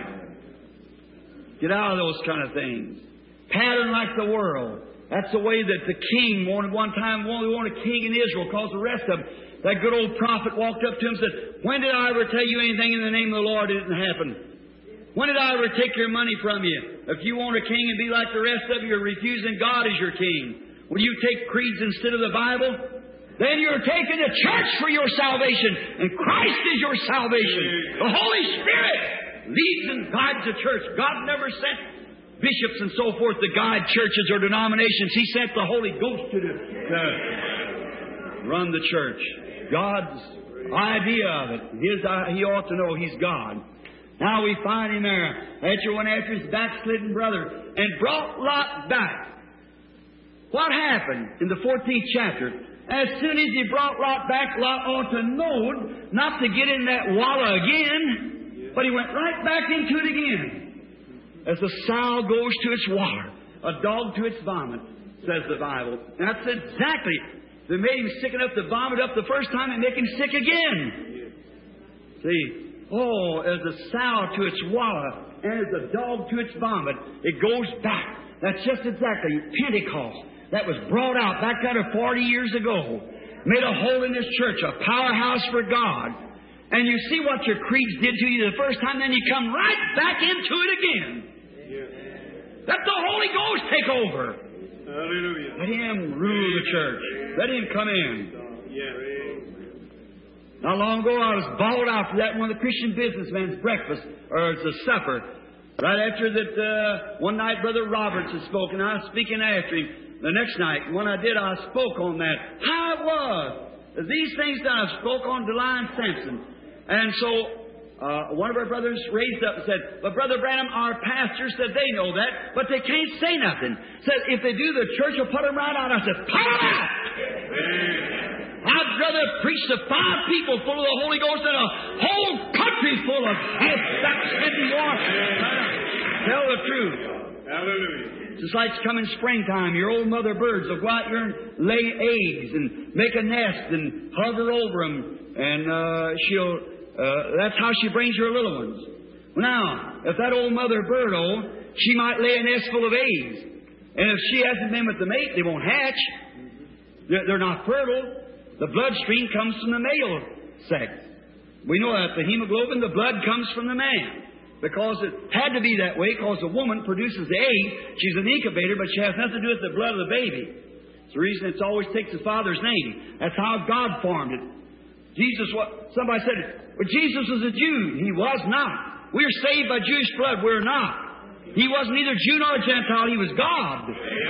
Get out of those kind of things. Pattern like the world. That's the way that the king wanted one time. We wanted a king in Israel because the rest of them, That good old prophet walked up to him and said, when did I ever tell you anything in the name of the Lord that didn't happen? When did I ever take your money from you? If you want a king and be like the rest of you, you're refusing God as your king. Will you take creeds instead of the Bible? Then you're taking the church for your salvation, and Christ is your salvation. The Holy Spirit leads and guides the church. God never sent bishops and so forth to guide churches or denominations. He sent the Holy Ghost to, the, to run the church. God's idea of it. His, uh, he ought to know He's God. Now we find Him there. After went after his backslidden brother and brought Lot back. What happened in the fourteenth chapter? As soon as he brought Lot back, Lot ought to know not to get in that wallah again, but he went right back into it again. As a sow goes to its water, a dog to its vomit, says the Bible. That's exactly. They made him sick enough to vomit up the first time and make him sick again. See, oh, as a sow to its water and as a dog to its vomit, it goes back. That's just exactly Pentecost. That was brought out back out of forty years ago. Made a hole in this church, a powerhouse for God. And you see what your creeds did to you the first time, then you come right back into it again. Let the Holy Ghost take over. Hallelujah. Let Him rule the church. Let Him come in. Not long ago, I was bawled out for that one of the Christian businessman's breakfast, or it's a supper. Right after that, uh, one night Brother Roberts had spoken. I was speaking after him. The next night, when I did, I spoke on that. How it was. These things that I spoke on Delilah and Samson. And so, Uh, one of our brothers raised up and said, but Brother Branham, our pastor said they know that, but they can't say nothing. Said, if they do, the church will put them right out. I said, put them out! I'd rather preach to five people full of the Holy Ghost than a whole country full of half-backslidden water. Tell the truth. Hallelujah. Just like it's coming springtime, your old mother birds will go out here and lay eggs and make a nest and hover over them, and uh, she'll... Uh, that's how she brings her little ones. Now, if that old mother bird, oh, she might lay a nest full of eggs. And if she hasn't been with the mate, they won't hatch. They're, they're not fertile. The bloodstream comes from the male sex. We know that the hemoglobin, the blood comes from the man. Because it had to be that way, because the woman produces the egg. She's an incubator, but she has nothing to do with the blood of the baby. It's the reason it always takes the father's name. That's how God formed it. Jesus, what somebody said, well, Jesus was a Jew. He was not. We're saved by Jewish blood. We're not. He wasn't neither Jew nor Gentile. He was God.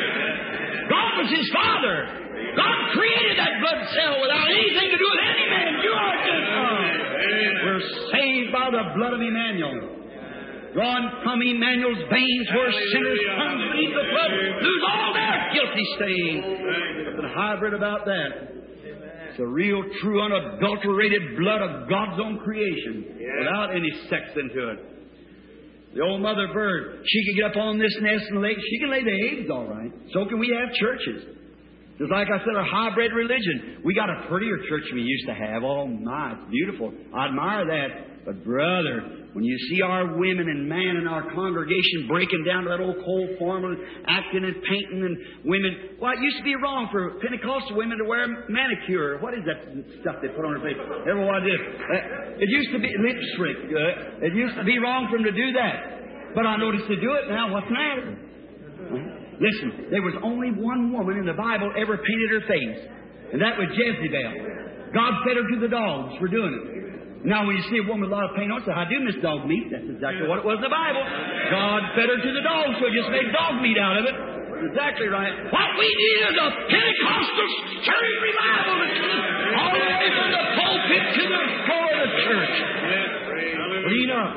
God was His Father. God created that blood cell without anything to do with any man, Jew or Gentile. We're saved by the blood of Emmanuel. Drawn from Emmanuel's veins where sinners come beneath the blood, lose all their guilty stains. Nothing hybrid about that. The real, true, unadulterated blood of God's own creation, yeah, without any sex into it. The old mother bird, she can get up on this nest and lay. She can lay the eggs, all right. So can we have churches. Just like I said, a hybrid religion. We got a prettier church than we used to have. Oh my, it's beautiful. I admire that. But brother, when you see our women and man in our congregation breaking down to that old cold formula, acting and painting and women, well, it used to be wrong for Pentecostal women to wear manicure. What is that stuff they put on their face? Ever what it is? Uh, it used to be lipstick. Uh, it used to be wrong for them to do that. But I noticed they do it now. What's the matter? Uh, listen, there was only one woman in the Bible ever painted her face, and that was Jezebel. God fed her to the dogs for doing it. Now, when you see a woman with a lot of paint on, say, I do miss dog meat. That's exactly what it was in the Bible. God fed her to the dogs, so He just made dog meat out of it. Exactly right. What we need is a Pentecostal stirring revival all the way from the pulpit to the floor of the church. Clean up.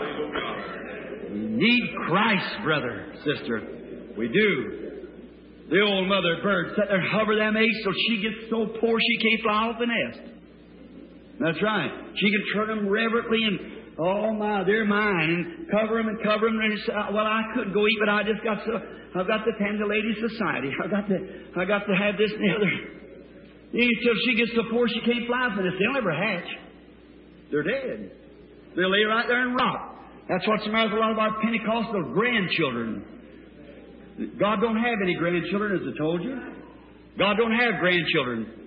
We need Christ, brother, sister. We do. The old mother bird sat there and hover them eggs so she gets so poor she can't fly off the nest. That's right. She can turn them reverently and, oh my, they're mine, and cover them and cover them. And say, well, I couldn't go eat, but I just got so, I've got to attend the Ladies' Society. I got to, I got to have this and the other. Until she gets so poor she can't fly for this. They'll never hatch. They're dead. They'll lay right there and rot. That's what's the matter with a lot of our Pentecostal grandchildren. God don't have any grandchildren, as I told you. God don't have grandchildren.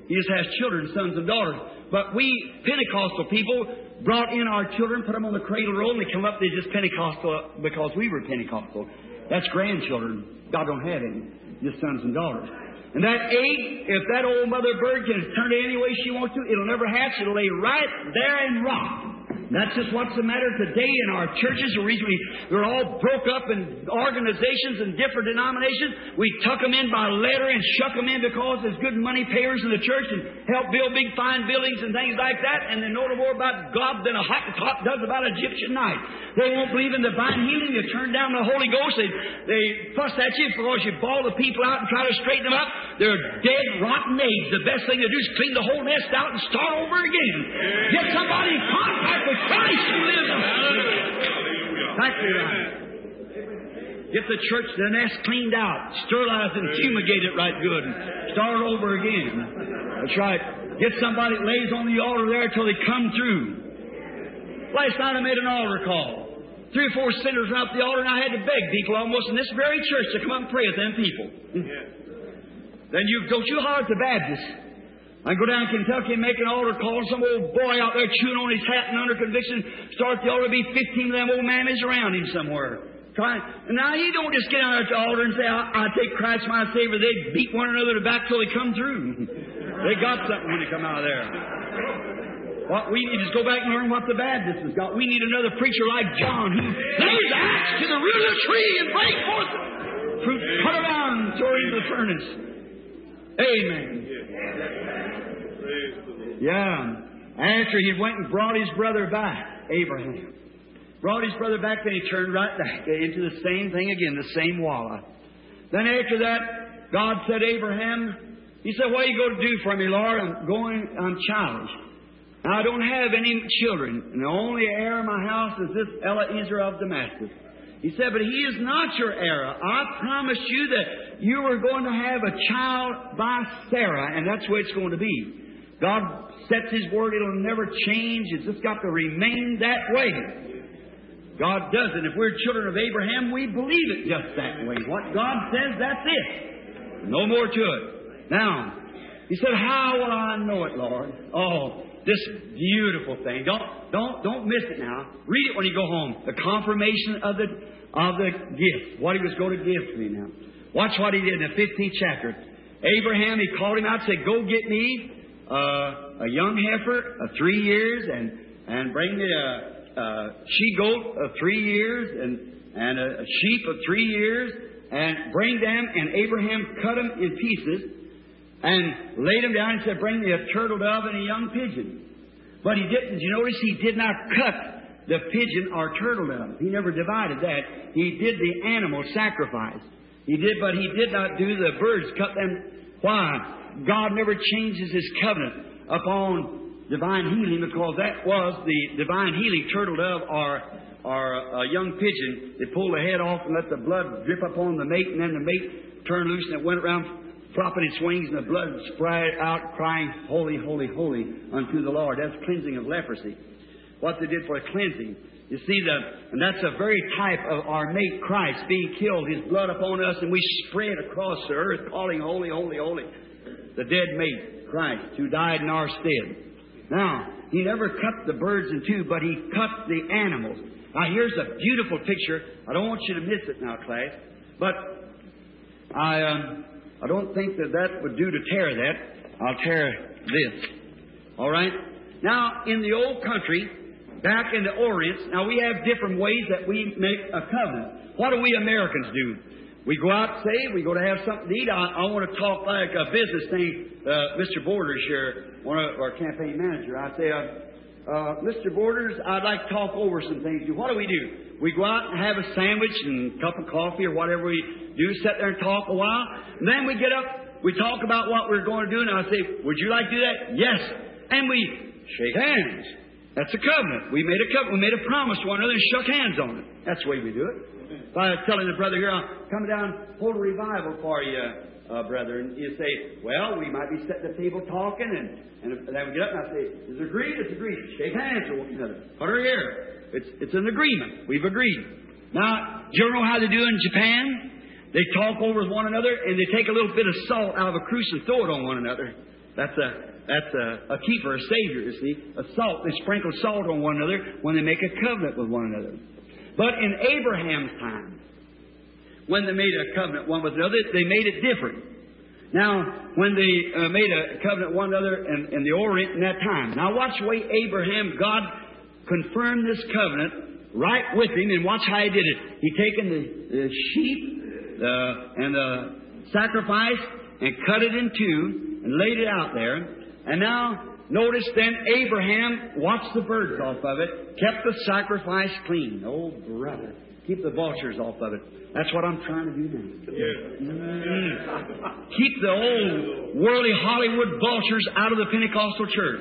He just has children, sons and daughters. But we Pentecostal people brought in our children, put them on the cradle roll, and they come up, they're just Pentecostal because we were Pentecostal. That's grandchildren. God don't have any. Just sons and daughters. And that egg, if that old mother bird can turn it any way she wants to, it'll never hatch. It'll lay right there and rot. That's just what's the matter today in our churches. The reason we, we're all broke up in organizations and different denominations. We tuck them in by letter and shuck them in because there's good money payers in the church and help build big fine buildings and things like that. And they know no more about God than a Hottentot does about Egyptian night. They won't believe in divine healing. You turn down the Holy Ghost. They, they fuss at you because you ball the people out and try to straighten them up. They're dead, rotten eggs. The best thing to do is clean the whole nest out and start over again. Get somebody in contact with Christ who lives in Exactly right. Get the church, the nest cleaned out, sterilized and fumigate it right good, and start over again. That's right. Get somebody that lays on the altar there till they come through. Last night I made an altar call. Three or four sinners went up the altar, and I had to beg people almost in this very church to come up and pray with them people. Then you don't you holler at the Baptists. I go down to Kentucky and make an altar call, and some old boy out there chewing on his hat and under conviction start the altar, be fifteen of them old mammies around him somewhere. Trying. And now you don't just get out at the altar and say, I, I take Christ my Savior. They beat one another back till they come through. They got something when they come out of there. What we need is go back and learn what the Baptists has got. We need another preacher like John who lays the axe to the root of the tree and brings forth fruit, cut around, throw into the furnace. Amen. Yeah. After he went and brought his brother back, Abraham. Brought his brother back, then he turned right back into the same thing again, the same walla. Then after that, God said, Abraham, he said, what are you going to do for me, Lord? I'm going, I'm childish. Now, I don't have any children, and the only heir in my house is this Eliezer of Damascus. He said, but he is not your heir. I promised you that you were going to have a child by Sarah, and that's the way it's going to be. God sets His word. It'll never change. It's just got to remain that way. God does it. If we're children of Abraham, we believe it just that way. What God says, that's it. No more to it. Now, he said, how will I know it, Lord? Oh, this beautiful thing. Don't, don't, don't miss it now. Read it when you go home. The confirmation of the, of the gift. What He was going to give to me now. Watch what He did in the fifteenth chapter. Abraham, He called him out and said, go get me uh, a young heifer of three years and, and bring me a, a she-goat of three years and, and a, a sheep of three years and bring them. And Abraham cut them in pieces and laid them down and said, bring me a turtle dove and a young pigeon. But he didn't, you notice he did not cut the pigeon or turtle dove. He never divided that. He did the animal sacrifice. He did, but he did not do the birds, cut them. Why? God never changes His covenant upon divine healing, because that was the divine healing, turtle dove or, or a young pigeon. They pulled the head off and let the blood drip upon the mate, and then the mate turned loose and it went around flopping its wings, and the blood sprayed out, crying, holy, holy, holy unto the Lord. That's cleansing of leprosy. What they did for a cleansing. You see, the, and that's a very type of our mate Christ being killed, His blood upon us, and we spread across the earth, calling holy, holy, holy. The dead mate Christ, who died in our stead. Now, He never cut the birds in two, but He cut the animals. Now, here's a beautiful picture. I don't want you to miss it now, class. But I... Um, I don't think that that would do to tear that. I'll tear this. All right? Now, in the old country, back in the Orient, now we have different ways that we make a covenant. What do we Americans do? We go out, say, we go to have something to eat. I, I want to talk like a business thing. Uh, Mister Borders here, one of our campaign manager. I say, uh, uh, Mister Borders, I'd like to talk over some things. What do we do? We go out and have a sandwich and a cup of coffee or whatever we do, sit there and talk a while. And then we get up, we talk about what we're going to do, and I say, would you like to do that? Yes. And we shake hands. That's a covenant. We made a covenant. We made a promise to one another and shook hands on it. That's the way we do it. If I was telling the brother here, I'll come down, hold a revival for you, uh, brother, and you say, well, we might be sitting at the table talking, and, and then we get up and I say, is it agreed? It's agreed. Shake hands with one another. Put her here. It's, it's an agreement. We've agreed. Now, do you know how they do in Japan? They talk over with one another, and they take a little bit of salt out of a cruise and throw it on one another. That's a that's a, a keeper, a savior, you see. A salt. They sprinkle salt on one another when they make a covenant with one another. But in Abraham's time, when they made a covenant one with another, they made it different. Now, when they uh, made a covenant one another in, in the Orient in that time. Now watch the way Abraham, God confirmed this covenant right with him, and watch how He did it. He taken the, the sheep the, and the sacrifice and cut it in two and laid it out there. And now, notice then Abraham watched the birds off of it, kept the sacrifice clean. Oh, brother. Keep the vultures off of it. That's what I'm trying to do now. Yeah. Mm. Keep the old worldly Hollywood vultures out of the Pentecostal church.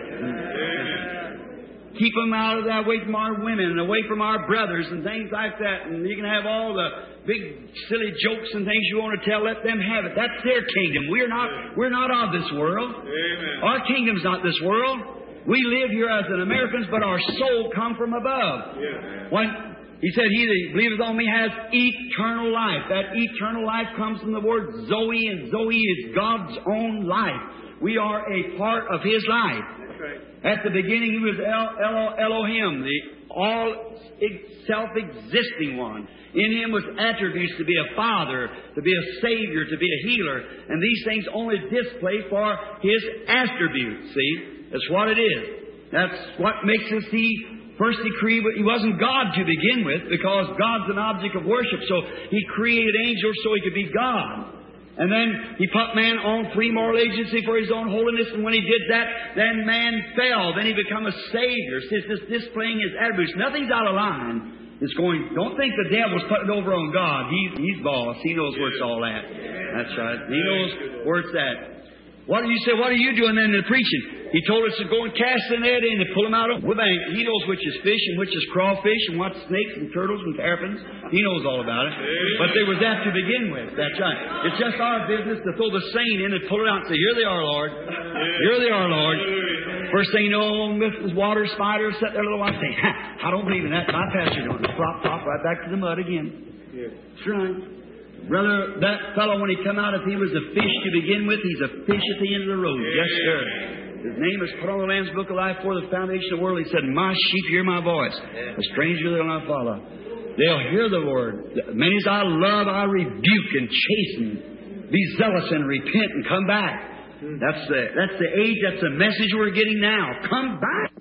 Mm. Keep them out of that, away from our women and away from our brothers and things like that. And you can have all the big silly jokes and things you want to tell. Let them have it. That's their kingdom. We're not. We're not of this world. Amen. Our kingdom's not this world. We live here as an Americans, but our soul come from above. Yeah. When He said, He that believeth on me has eternal life. That eternal life comes from the word Zoe, and Zoe is God's own life. We are a part of His life. That's right. At the beginning, He was El- Elo- Elohim, the all self-existing one. In Him was attributes to be a Father, to be a Savior, to be a healer. And these things only display for His attributes. See? That's what it is. That's what makes us see. First decree, but He wasn't God to begin with, because God's an object of worship. So He created angels so He could be God. And then He put man on free moral agency for His own holiness. And when He did that, then man fell. Then He became a Savior. Since this displaying His attributes, nothing's out of line. It's going. Don't think the devil's putting it over on God. He's He's boss. He knows where it's all at. That's right. He knows where it's at. What do you say? What are you doing then in the preaching? He told us to go and cast the net in and pull them out of the bank. He knows which is fish and which is crawfish and what's snakes and turtles and terrapins. He knows all about it. But they was that to begin with. That's right. It's just our business to throw the seine in and pull it out and say, here they are, Lord. Here they are, Lord. First thing you know, Missus Water Spider sat there a little while and say, I don't believe in that. My pastor don't. Flop, flop, right back to the mud again. That's right. Brother, that fellow, when he come out, if he was a fish to begin with, he's a fish at the end of the road. Yes, sir. His name is put on the Lamb's Book of Life before the foundation of the world. He said, my sheep hear my voice. A stranger they'll not follow. They'll hear the word. Many as I love, I rebuke and chasten. Be zealous and repent and come back. That's the, that's the age, that's the message we're getting now. Come back.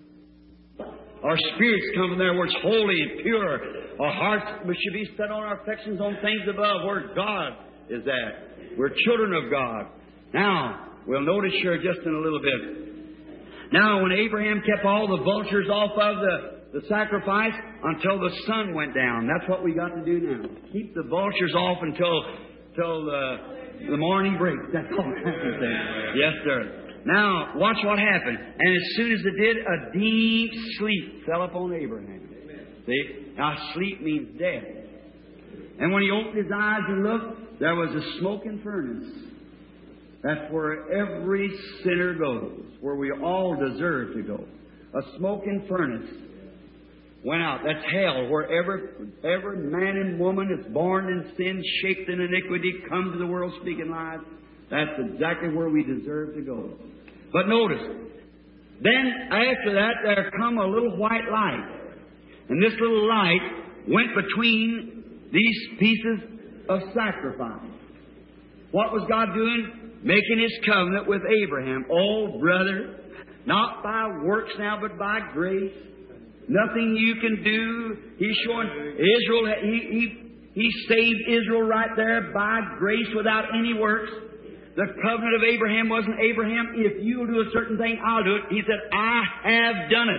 Our spirits come from there where it's holy and pure. Our hearts should be set on our affections on things above where God is at. We're children of God. Now, we'll notice here just in a little bit. Now, when Abraham kept all the vultures off of the, the sacrifice until the sun went down. That's what we got to do now. Keep the vultures off until, until the, the morning breaks. That's all I have to say. Yes, sir. Now, watch what happened. And as soon as it did, a deep sleep fell upon Abraham. See? Now, sleep means death. And when he opened his eyes and looked, there was a smoking furnace. That's where every sinner goes, where we all deserve to go. A smoking furnace went out. That's hell, where every, every man and woman that's born in sin, shaped in iniquity, come to the world speaking lies. That's exactly where we deserve to go. But notice, then after that, there come a little white light. And this little light went between these pieces of sacrifice. What was God doing? Making His covenant with Abraham. Oh, brother, not by works now, but by grace. Nothing you can do. He's showing Israel, he, he, he saved Israel right there by grace without any works. The covenant of Abraham wasn't Abraham, if you'll do a certain thing, I'll do it. He said, I have done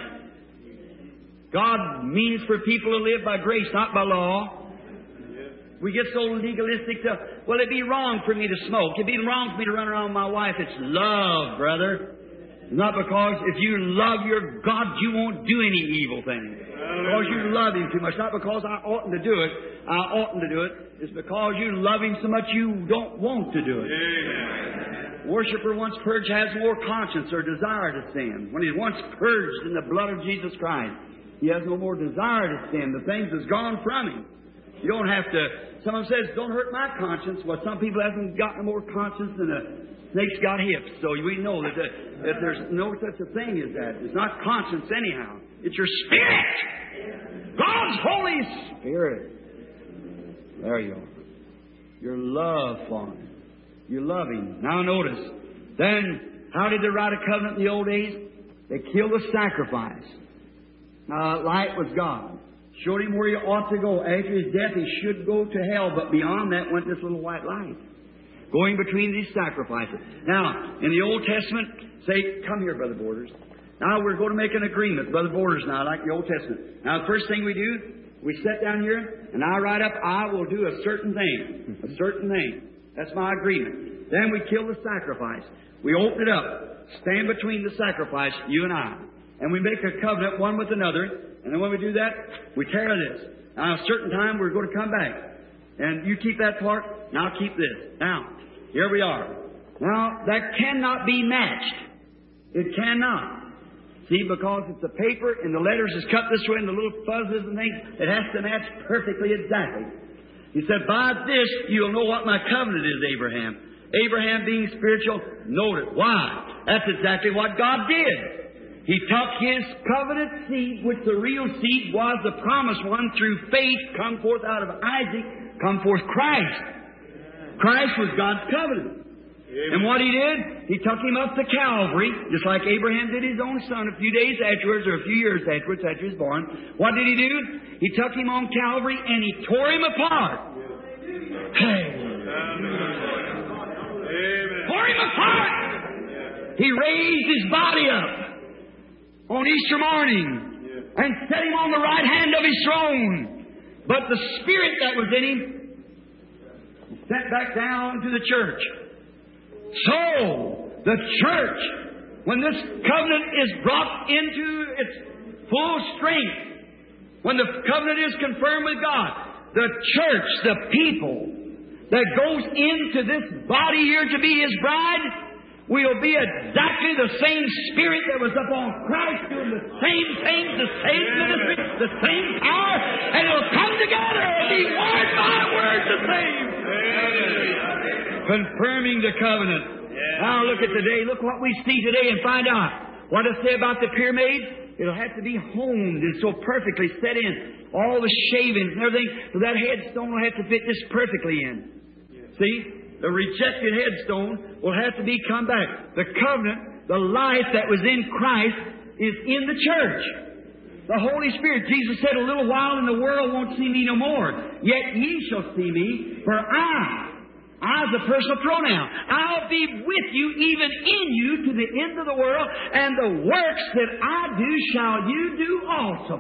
it. God means for people to live by grace, not by law. We get so legalistic to, well, it'd be wrong for me to smoke. It'd be wrong for me to run around with my wife. It's love, brother. Not because if you love your God, you won't do any evil thing. Because you love Him too much. Not because I oughtn't to do it. I oughtn't to do it. It's because you love Him so much you don't want to do it. Amen. Worshipper once purged has more conscience or desire to sin. When he's once purged in the blood of Jesus Christ, he has no more desire to sin. The things has gone from him. You don't have to. Someone says, don't hurt my conscience. Well, some people haven't got no more conscience than a Snake's got hips, so we know that, that, that there's no such a thing as that. It's not conscience anyhow. It's your spirit. God's Holy Spirit. There you are. Your love for Him. You love Him. Now notice. Then, how did they write a covenant in the old days? They killed the sacrifice. Uh, light was God. Showed him where he ought to go. After his death, he should go to hell. But beyond that went this little white light, going between these sacrifices. Now, in the Old Testament, say, come here, Brother Borders. Now, we're going to make an agreement, Brother Borders, now, like the Old Testament. Now, the first thing we do, we sit down here, and I write up, I will do a certain thing. A certain thing. That's my agreement. Then we kill the sacrifice. We open it up. Stand between the sacrifice, you and I. And we make a covenant one with another. And then when we do that, we tear this. Now, a certain time, we're going to come back. And you keep that part, and I'll keep this. Now, here we are. Now, that cannot be matched. It cannot. See, because it's a paper, and the letters is cut this way, and the little fuzzes and things, it has to match perfectly exactly. He said, by this, you'll know what my covenant is, Abraham. Abraham being spiritual, noted. Why? That's exactly what God did. He took His covenant seed, which the real seed was the promised one through faith, come forth out of Isaac, come forth Christ. Christ was God's covenant. Amen. And what He did, He took Him up to Calvary, just like Abraham did his own son a few days afterwards, or a few years afterwards, after he was born. What did He do? He took Him on Calvary and He tore Him apart. Hey. Amen. Tore Him apart! He raised His body up on Easter morning, yeah, and set Him on the right hand of His throne. But the Spirit that was in Him sent back down to the church. So, the church, when this covenant is brought into its full strength, when the covenant is confirmed with God, the church, the people that goes into this body here to be His bride, will be exactly the same Spirit that was upon Christ, doing the same things, the same ministry, the same power, and it'll come together and be word by word the same. Confirming the covenant. Now look at today. Look what we see today and find out. What does it say about the pyramid? It'll have to be honed and so perfectly set in. All the shavings and everything, so that headstone will have to fit this perfectly in. See? The rejected headstone will have to be come back. The covenant, the life that was in Christ, is in the church. The Holy Spirit. Jesus said, a little while and the world won't see me no more. Yet ye shall see me, for I, I is a personal pronoun, I'll be with you, even in you, to the end of the world, and the works that I do shall you do also.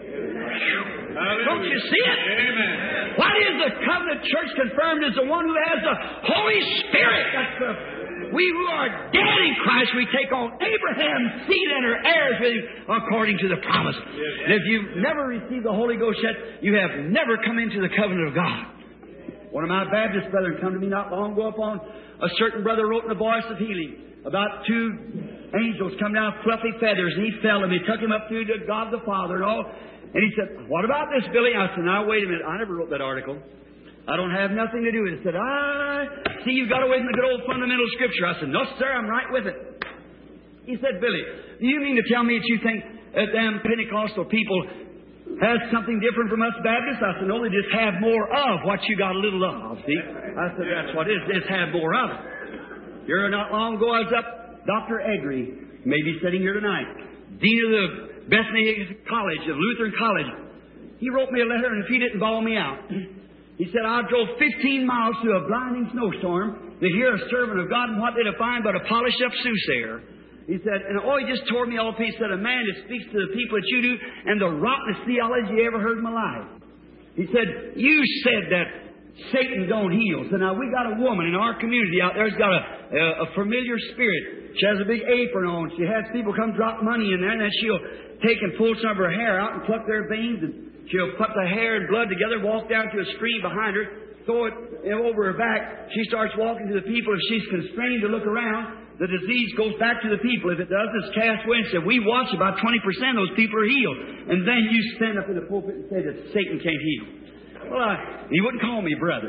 Hallelujah. Don't you see it? Amen. What is the covenant church confirmed as the one who has the Holy Spirit? That's the, we who are dead in Christ, we take on Abraham's seed and are heirs with Him according to the promise. Yes. And if you've never received the Holy Ghost yet, you have never come into the covenant of God. One of my Baptist brethren come to me not long ago upon a certain brother wrote in the Voice of Healing about two angels come down with fluffy feathers, and he fell and they took him up through to God the Father and all. And he said, what about this, Billy? I said, now, wait a minute. I never wrote that article. I don't have nothing to do with it. He said, I see you got away from the good old fundamental Scripture. I said, no, sir, I'm right with it. He said, Billy, do you mean to tell me that you think that them Pentecostal people has something different from us Baptists? I said, no, they just have more of what you got a little of, see? I said, that's what it is. They just have more of it. Here not long ago, I was up, Doctor Eggery, maybe sitting here tonight, Dean of the Bethany College, of Lutheran College. He wrote me a letter, and if he didn't bawl me out, he said, I drove fifteen miles through a blinding snowstorm to hear a servant of God, and what did I find but a polished up soothsayer? He said, and oh, he just tore me all to pieces. He said, a man that speaks to the people that you do, and the rottenest theology you ever heard in my life. He said, you said that Satan don't heal. So now we got a woman in our community out there who's got a, a, a familiar spirit. She has a big apron on. She has people come drop money in there, and then she'll take and pull some of her hair out and pluck their veins, and she'll put the hair and blood together, walk down to a stream behind her, throw it over her back. She starts walking to the people. If she's constrained to look around, the disease goes back to the people. If it does, it's cast away. And said, we watch about twenty percent of those people are healed. And then you stand up in the pulpit and say that Satan can't heal. Well, I, he wouldn't call me brother.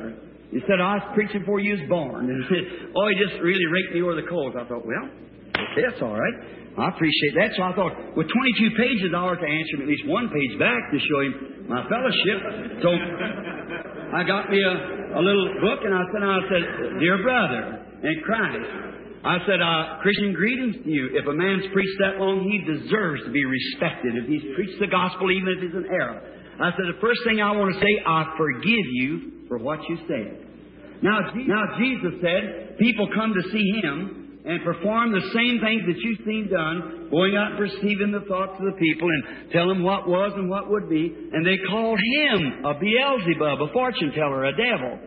He said, I was preaching before you was born. And he said, oh, he just really raked me over the coals. I thought, well, okay, that's all right. I appreciate that. So I thought, with twenty-two pages, I ought to answer him at least one page back to show him my fellowship. So I got me a, a little book, and I said, I said, dear brother in Christ, I said, uh, Christian greetings to you. If a man's preached that long, he deserves to be respected. If he's preached the gospel, even if it's an error. I said, the first thing I want to say, I forgive you for what you said. Now, now Jesus said, people come to see Him and perform the same things that you've seen done, going out and perceiving the thoughts of the people and tell them what was and what would be. And they called Him a Beelzebub, a fortune teller, a devil.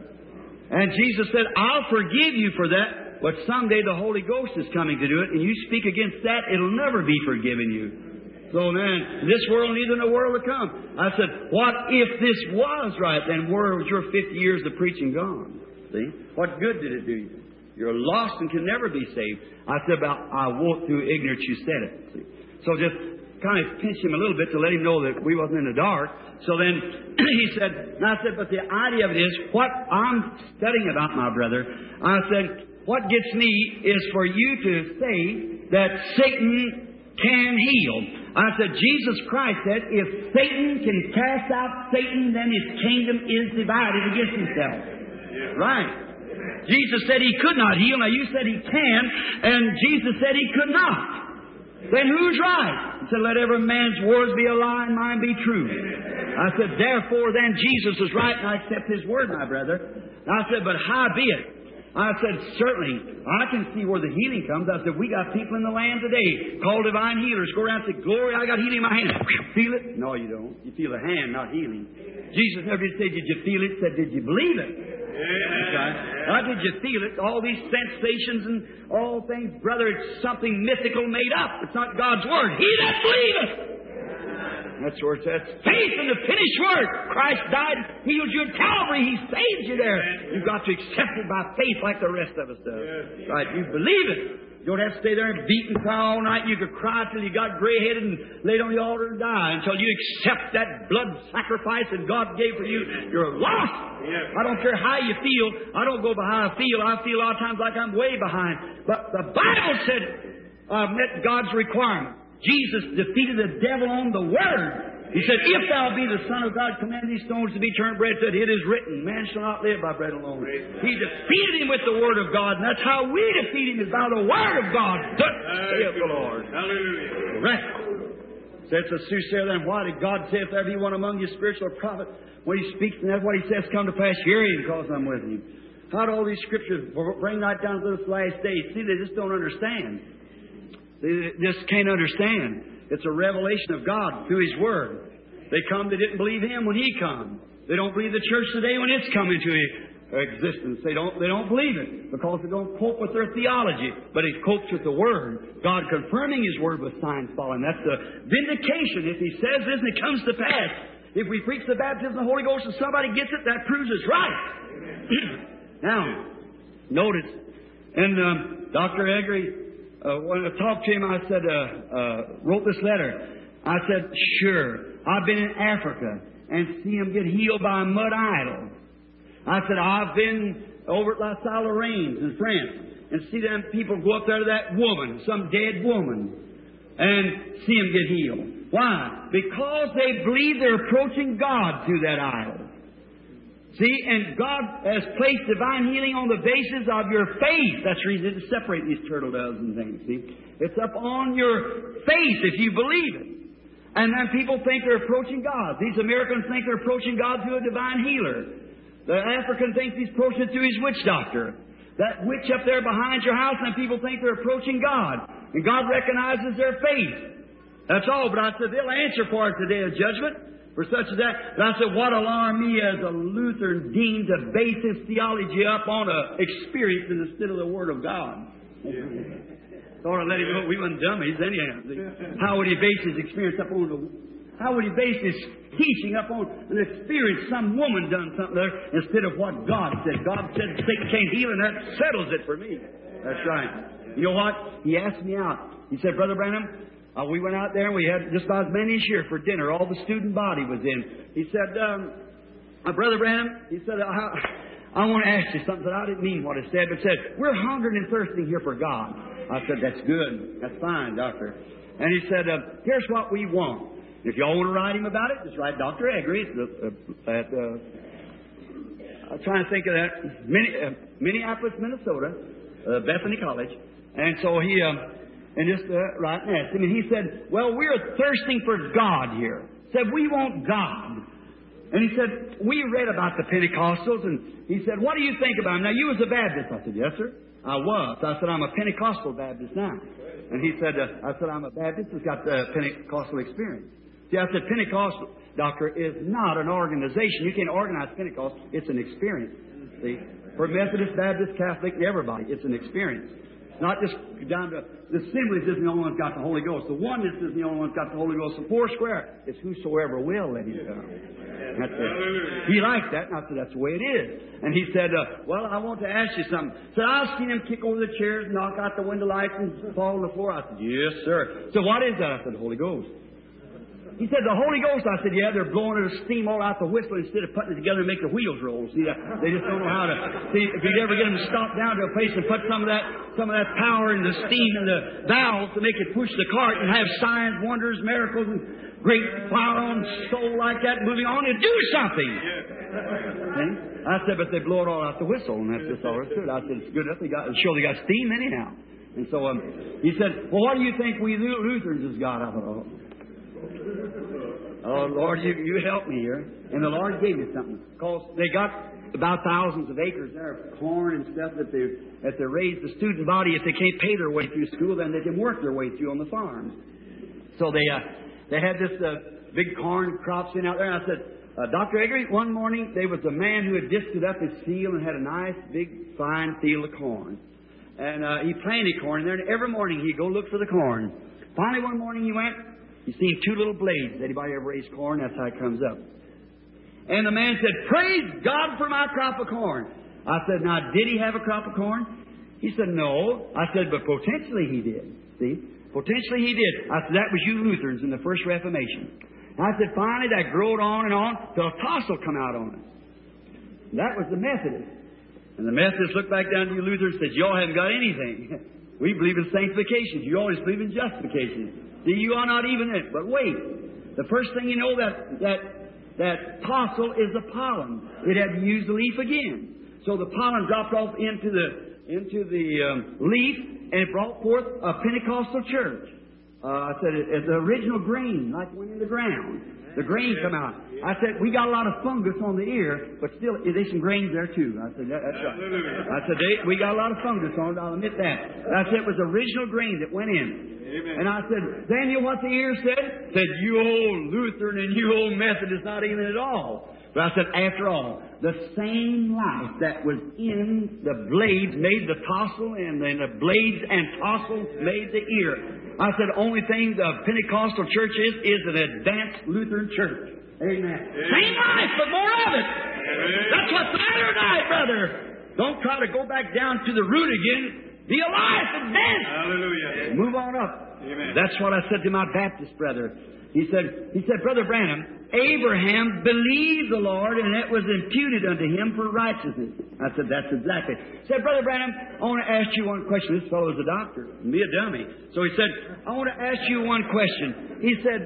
And Jesus said, I'll forgive you for that, but someday the Holy Ghost is coming to do it, and you speak against that, it'll never be forgiven you. So, man, this world neither in the world to come. I said, what if this was right? Then where was your fifty years of preaching gone? See? What good did it do you? You're lost and can never be saved. I said, about, I won't through ignorance you said it. See? So just kind of pinch him a little bit to let him know that we wasn't in the dark. So then he said, and I said, but the idea of it is, what I'm studying about, my brother, I said, what gets me is for you to say that Satan can heal. I said, Jesus Christ said, if Satan can cast out Satan, then his kingdom is divided against himself. Yeah. Right. Jesus said He could not heal. Now you said He can, and Jesus said He could not. Then who's right? He said, let every man's words be a lie and mine be true. I said, therefore then Jesus is right, and I accept His word, my brother. I said, but howbeit, I said, certainly, I can see where the healing comes. I said, we got people in the land today called divine healers. Go around and say, glory, I got healing in my hand. Feel it? No, you don't. You feel the hand, not healing. Jesus never did say, did you feel it? He said, did you believe it? Yeah. How did you feel it? All these sensations and all things, brother, it's something mythical made up. It's not God's word. He that believeth. That's where it says, faith in the finished work. Christ died, healed you at Calvary. He saved you there. You've got to accept it by faith like the rest of us do. Right? You believe it. You don't have to stay there and beat and cry all night. You could cry till you got gray-headed and laid on the altar and die until you accept that blood sacrifice that God gave for you. You're lost. I don't care how you feel. I don't go by how I feel. I feel a lot of times like I'm way behind. But the Bible said I've met God's requirement. Jesus defeated the devil on the Word. He said, if thou be the Son of God, command these stones to be turned bread. Said, it is written, man shall not live by bread alone. He defeated him with the Word of God, and that's how we defeat him, is by the Word of God. Thus saith the Lord. Hallelujah. Right. Says the soothsayer, then why did God say, if there be one among you spiritual prophet, when He speaks, and that's what He says come to pass, hear Him, because I'm with you. How do all these scriptures bring right down to this last day? See, they just don't understand. They just can't understand. It's a revelation of God through His Word. They come, they didn't believe Him when He come. They don't believe the church today when it's come into existence. They don't, they don't believe it because they don't cope with their theology. But it copes with the Word. God confirming His Word with signs following. That's the vindication. If He says this and it comes to pass. If we preach the baptism of the Holy Ghost and somebody gets it, that proves it's right. Now, notice, and um, Doctor Eggery, Uh, when I talked to him, I said, uh, uh, wrote this letter. I said, sure, I've been in Africa and see them get healed by a mud idol. I said, I've been over at La Salle Lorraine in France and see them people go up there to that woman, some dead woman, and see them get healed. Why? Because they believe they're approaching God through that idol. See, and God has placed divine healing on the basis of your faith. That's the reason to separate these turtle doves and things. See, it's up on your faith if you believe it. And then people think they're approaching God. These Americans think they're approaching God through a divine healer. The African thinks he's approaching it through his witch doctor. That witch up there behind your house, and people think they're approaching God. And God recognizes their faith. That's all. But I said, they'll answer for it today of judgment. For such as that. And I said, what alarmed me as a Lutheran dean to base his theology up on a experience instead of the Word of God. Yeah. Thought I'd let him know we weren't dummies anyhow. How would he base his experience up on the... How would he base his teaching up on an experience some woman done something there instead of what God said? God said Satan can't heal, and that settles it for me. That's right. You know what? He asked me out. He said, Brother Branham, Uh, we went out there and we had just about as many as here for dinner. All the student body was in. He said, um, uh, Brother Branham, he said, I, I want to ask you something that I didn't mean what I said, but said, we're hungering and thirsting here for God. I said, that's good. That's fine, Doctor. And he said, uh, here's what we want. If y'all want to write him about it, just write Doctor Eggery at, uh, I'm trying to think of that, Minneapolis, Minnesota, uh, Bethany College. And so he, um, and just uh, write and ask him. And he said, well, we're thirsting for God here. Said, we want God. And he said, we read about the Pentecostals, and he said, what do you think about them? Now, you was a Baptist. I said, yes, sir. I was. I said, I'm a Pentecostal Baptist now. And he said, uh, I said, I'm a Baptist who's got the Pentecostal experience. See, I said, Pentecostal, Doctor, is not an organization. You can't organize Pentecost. It's an experience. See? For Methodist, Baptist, Catholic, everybody, it's an experience. Not just down to the Assemblies isn't the only one that's got the Holy Ghost. The Oneness isn't the only one that's got the Holy Ghost. The Four Square is whosoever will let him come. That's it. He liked that, and I said, that's the way it is. And he said, uh, well, I want to ask you something. So I've seen him kick over the chairs, knock out the window lights, and fall on the floor. I said, yes, sir. So what is that? I said, the Holy Ghost. He said, the Holy Ghost. I said, yeah, they're blowing it steam all out the whistle instead of putting it together and make the wheels roll. See, they just don't know how to. See, if you'd ever get them to stop down to a place and put some of that, some of that power in the steam and the valves to make it push the cart and have signs, wonders, miracles, and great fire on soul like that moving on and do something. See? I said, but they blow it all out the whistle, and that's just all there is to it. I said, it's good enough. They got, it sure they got steam anyhow. And so um, he said, well, what do you think we Lutherans has got? I thought, oh. Oh, Lord, you, you help me here. And the Lord gave me something. Because they got about thousands of acres there of corn and stuff that they that they raise the student body. If they can't pay their way through school, then they can work their way through on the farms. So they uh, they had this uh, big corn crops in out there. And I said, uh, Doctor Eggery, one morning there was a man who had disced up his field and had a nice, big, fine field of corn. And uh, he planted corn there, and every morning he'd go look for the corn. Finally, one morning he went, he seen two little blades. Anybody ever raise corn? That's how it comes up. And the man said, praise God for my crop of corn. I said, now, did he have a crop of corn? He said, no. I said, but potentially he did. See? Potentially he did. I said, that was you Lutherans in the First Reformation. And I said, finally, that growed on and on till a tassel come out on it. And that was the Methodists. And the Methodists looked back down to you Lutherans and said, y'all haven't got anything. We believe in sanctification. You always believe in justification. See, you are not even it. But wait. The first thing you know, that that that tassel is the pollen. It had to use the leaf again. So the pollen dropped off into the into the um, leaf, and it brought forth a Pentecostal church. Uh, I said, it, it, the original grain, like went in the ground. The grain come out. I said, we got a lot of fungus on the ear, but still, there's some grains there too. I said, that, that's right. I said, they, we got a lot of fungus on it, I'll admit that. I said, it was original grain that went in. Amen. And I said, then you know what the ear said? Said, you old Lutheran and you old Methodist, not even at all. But I said, after all, the same life that was in the blades made the tassel, and then the blades and tassel made the ear. I said, only thing the Pentecostal church is, is an advanced Lutheran church. Amen. Amen. Same life, but more of it. Amen. That's what's the matter tonight, brother. Don't try to go back down to the root again. Be alive, advance. Hallelujah. Move on up. Amen. That's what I said to my Baptist brother. He said, he said, Brother Branham, Abraham believed the Lord, and it was imputed unto him for righteousness. I said, that's exactly. He said, Brother Branham, I want to ask you one question. This fellow is a doctor, me a dummy. So he said, I want to ask you one question. He said,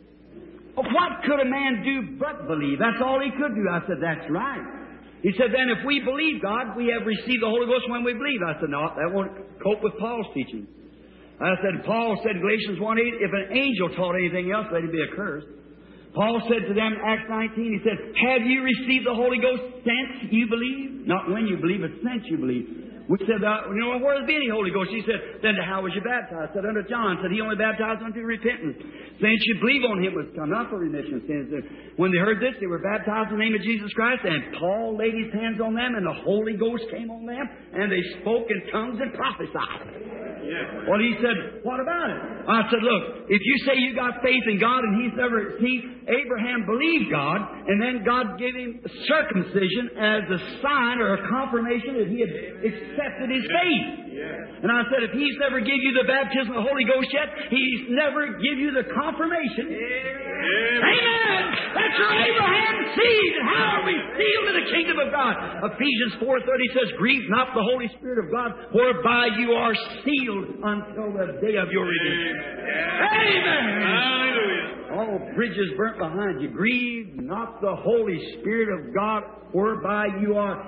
what could a man do but believe? That's all he could do. I said, that's right. He said, then if we believe God, we have received the Holy Ghost when we believe. I said, no, that won't cope with Paul's teaching. I said, Paul said in Galatians one eight, if an angel taught anything else, let him be accursed. Paul said to them in Acts nineteen, he said, have you received the Holy Ghost since you believe? Not when you believe, but since you believe. We said, uh, you know, where has been any Holy Ghost? He said, then how was you baptized? I said, under John. Said, he only baptized unto repentance. Since you believe on him was come not for remission of sins. When they heard this, they were baptized in the name of Jesus Christ, and Paul laid his hands on them, and the Holy Ghost came on them, and they spoke in tongues and prophesied. Yes. Well, he said, what about it? I said, look, if you say you got faith in God and he's never, see, Abraham believed God, and then God gave him circumcision as a sign or a confirmation that he had accepted his faith. Yes. And I said, if he's never give you the baptism of the Holy Ghost yet, he's never give you the confirmation. Amen. Amen. That's your Abraham seed. How are we sealed in the kingdom of God? Ephesians four thirty says, grieve not the Holy Spirit of God, whereby you are sealed until the day of your redemption. Amen. Hallelujah. All bridges burnt behind you. Grieve not the Holy Spirit of God, whereby you are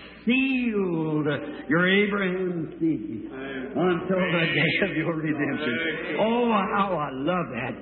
sealed. Your Abraham seed until the day of your redemption. Oh, how I love that.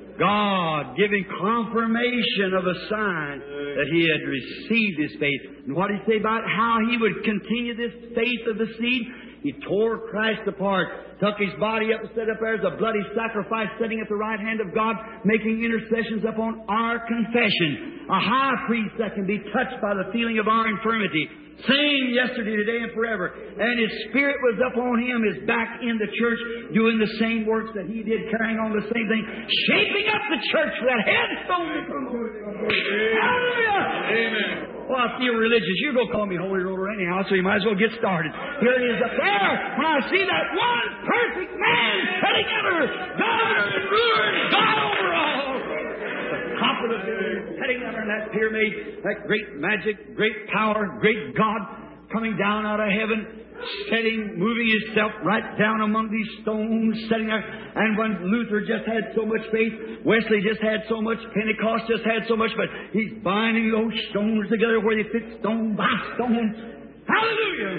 God giving confirmation of a sign that he had received his faith. And what did he say about how he would continue this faith of the seed? He tore Christ apart, took his body up and set up there as a bloody sacrifice, sitting at the right hand of God, making intercessions upon our confession. A high priest that can be touched by the feeling of our infirmity. Same yesterday, today, and forever. And His Spirit was up on Him, is back in the church, doing the same works that He did, carrying on the same thing, shaping up the church for that headstone to come over. Hallelujah! Amen. Well, I feel religious. You're going to call me Holy Roller anyhow, so you might as well get started. Here it is up there. When I see that one perfect man heading ever, governor and ruler and God over all. Top of the building, heading under that pyramid, that great magic, great power, great God coming down out of heaven, setting, moving Himself right down among these stones, sitting there. And when Luther just had so much faith, Wesley just had so much, Pentecost just had so much, but he's binding those stones together where they fit stone by stone. Hallelujah!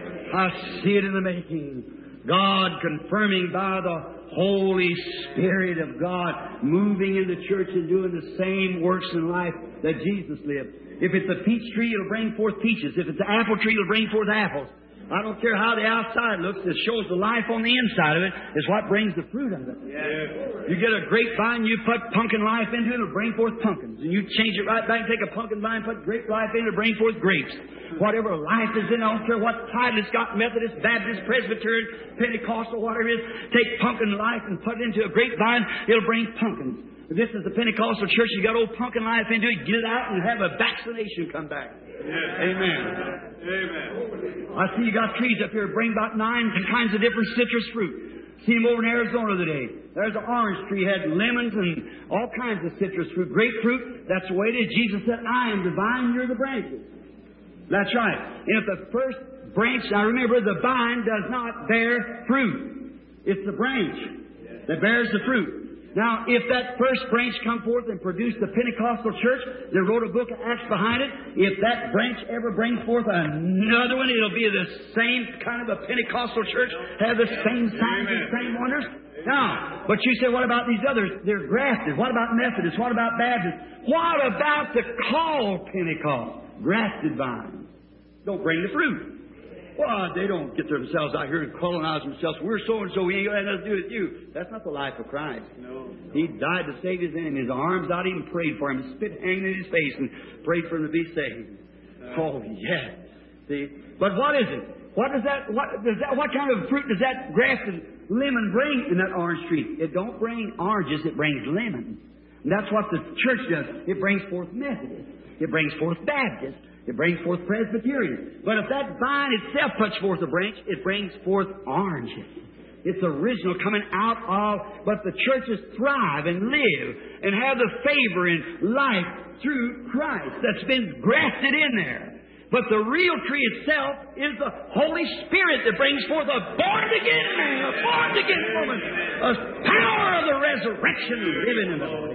I see it in the making. God confirming by the Holy Spirit of God moving in the church and doing the same works in life that Jesus lived. If it's a peach tree, it'll bring forth peaches. If it's an apple tree, it'll bring forth apples. I don't care how the outside looks. It shows the life on the inside of it is what brings the fruit of it. Yes. You get a grapevine, you put pumpkin life into it, it'll bring forth pumpkins. And you change it right back and take a pumpkin vine, put grape life in it, it'll bring forth grapes. Whatever life is in, I don't care what title it's got, Methodist, Baptist, Presbyterian, Pentecostal, whatever it is, take pumpkin life and put it into a grapevine, it'll bring pumpkins. If this is the Pentecostal church, you got old pumpkin life into it, get it out and have a vaccination come back. Yes. Amen. Amen. I see you got trees up here, bring about nine kinds of different citrus fruit. See them over in Arizona today. There's an orange tree, had lemons and all kinds of citrus fruit. Grapefruit, that's the way it is. Jesus said, I am the vine, you're the branches. That's right. And if the first branch, now remember, the vine does not bear fruit. It's the branch that bears the fruit. Now, if that first branch come forth and produce the Pentecostal church, they wrote a book of Acts behind it. If that branch ever brings forth another one, it'll be the same kind of a Pentecostal church, have the same signs and same wonders. Now, but you say, what about these others? They're grafted. What about Methodists? What about Baptists? What about the called Pentecost? Grafted vines. Don't bring the fruit. Well, they don't get themselves out here and colonize themselves. We're so-and-so, we ain't got nothing to do with you. That's not the life of Christ. No. He died to save His enemies. Arms out, even prayed for him. Spit hanging in His face and prayed for him to be saved. Oh, yeah. See? But what is it? What does that, what does that, what kind of fruit does that grafted lemon bring in that orange tree? It don't bring oranges, it brings lemon. And that's what the church does. It brings forth Methodist. It brings forth Baptist. It brings forth Presbyterian. But if that vine itself puts forth a branch, it brings forth oranges. It's original coming out of, but the churches thrive and live and have the favor in life through Christ that's been grafted in there. But the real tree itself is the Holy Spirit that brings forth a born-again man, a born-again woman, a power of the resurrection living in the body.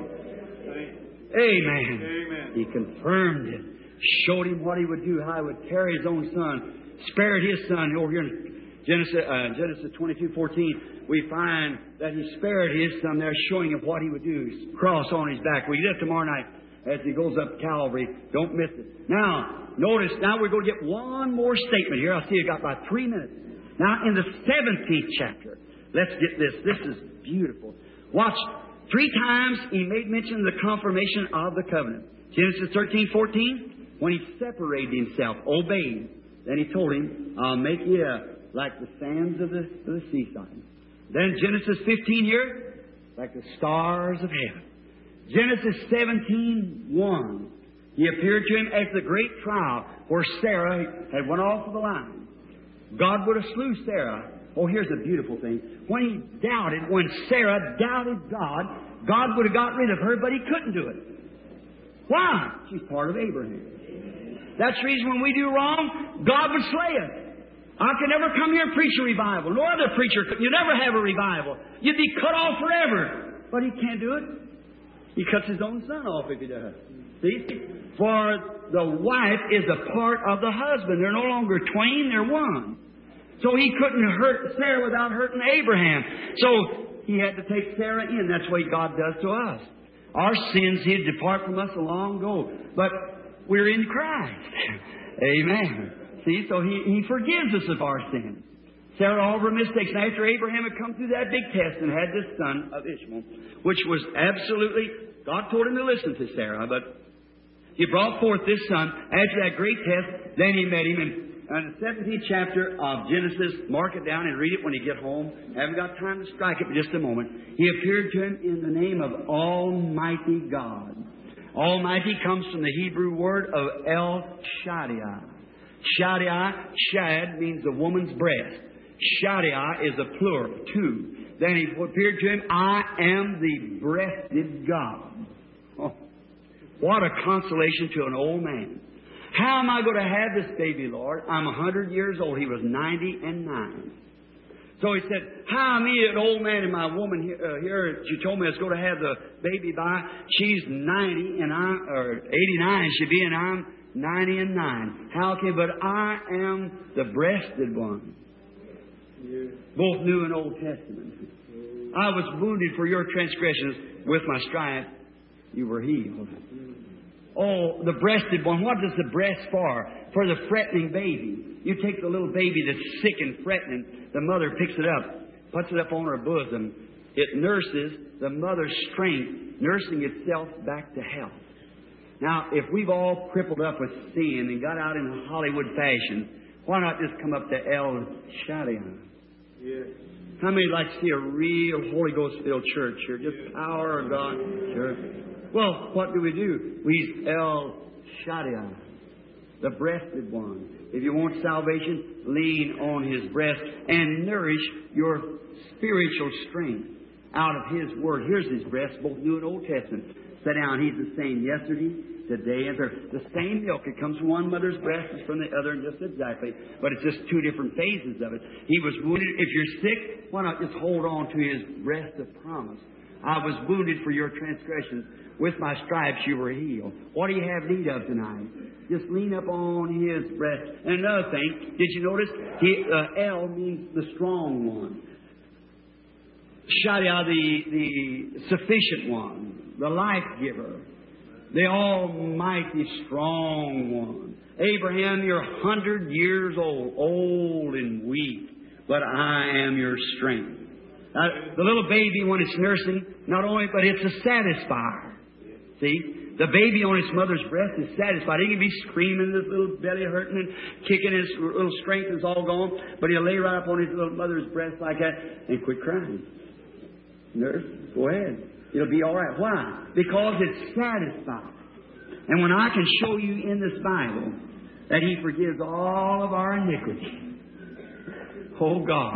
Amen. Amen. He confirmed it. Showed him what He would do, how He would carry His own Son, spared His Son. Over here in Genesis, uh, Genesis twenty-two fourteen, we find that He spared His Son there, showing Him what He would do. His cross on His back. We get it tomorrow night as He goes up Calvary. Don't miss it. Now, notice, now we're going to get one more statement here. I see you got about three minutes. Now, in the seventeenth chapter, let's get this. This is beautiful. Watch. Three times He made mention of the confirmation of the covenant. Genesis thirteen fourteen. When He separated Himself, obeyed, then He told him, I'll make you like the sands of the, of the seaside. Then Genesis fifteen here, like the stars of heaven. Genesis seventeen one. He appeared to him at the great trial where Sarah had went off of the line. God would have slew Sarah. Oh, here's a beautiful thing. When he doubted, when Sarah doubted God, God would have got rid of her, but He couldn't do it. Why? She's part of Abraham. That's the reason when we do wrong, God would slay us. I could never come here and preach a revival. No other preacher could. You'd never have a revival. You'd be cut off forever. But He can't do it. He cuts His own son off if He does. See? For the wife is a part of the husband. They're no longer twain, they're one. So He couldn't hurt Sarah without hurting Abraham. So He had to take Sarah in. That's what God does to us. Our sins He'd depart from us long ago. But we're in Christ. Amen. See, so he, he forgives us of our sins. Sarah, all of her mistakes. And after Abraham had come through that big test and had this son of Ishmael, which was absolutely, God told him to listen to Sarah, but He brought forth this son after that great test. Then He met him in, in the seventeenth chapter of Genesis. Mark it down and read it when you get home. I haven't got time to strike it for just a moment. He appeared to him in the name of Almighty God. Almighty comes from the Hebrew word of El Shaddai. Shaddai, Shad means the woman's breast. Shaddai is a plural, two. Then He appeared to him, I am the breasted God. Oh, what a consolation to an old man. How am I going to have this baby, Lord? I'm a hundred years old. He was ninety and nine. So He said, how me, an old man, and my woman here, uh, here, she told me I was going to have the baby by. She's ninety and I, or eighty-nine should be, and I'm ninety and nine. How can, but I am the breasted one. Both New and Old Testament. I was wounded for your transgressions. With my stripes you were healed. Oh, the breasted one. What does the breast for? For the fretting baby. You take the little baby that's sick and fretting, the mother picks it up, puts it up on her bosom. It nurses the mother's strength, nursing itself back to health. Now, if we've all crippled up with sin and got out in Hollywood fashion, why not just come up to El Shaddai? Yes. How many like to see a real Holy Ghost-filled church here? Just power of God church. Well, what do we do? We El Shaddai, the breasted one. If you want salvation, lean on His breast and nourish your spiritual strength out of His Word. Here's His breast, both New and Old Testament. Sit down. He's the same yesterday, today, and forever. The same milk. It comes from one mother's breast as from the other, and just exactly. But it's just two different phases of it. He was wounded. If you're sick, why not just hold on to His breast of promise? I was wounded for your transgressions. With my stripes you were healed. What do you have need of tonight? Just lean up on His breast. And another thing, did you notice? He, uh, El means the strong one. Shaddai, the, the sufficient one. The life giver. The almighty strong one. Abraham, you're a hundred years old. Old and weak. But I am your strength. Now, the little baby, when it's nursing, not only, but it's a satisfier. See? The baby on its mother's breast is satisfied. He can be screaming, his little belly hurting and kicking, his little strength is all gone. But he'll lay right up on his little mother's breast like that and quit crying. Nurse, go ahead. It'll be all right. Why? Because it's satisfied. And when I can show you in this Bible that He forgives all of our iniquity. Oh, God.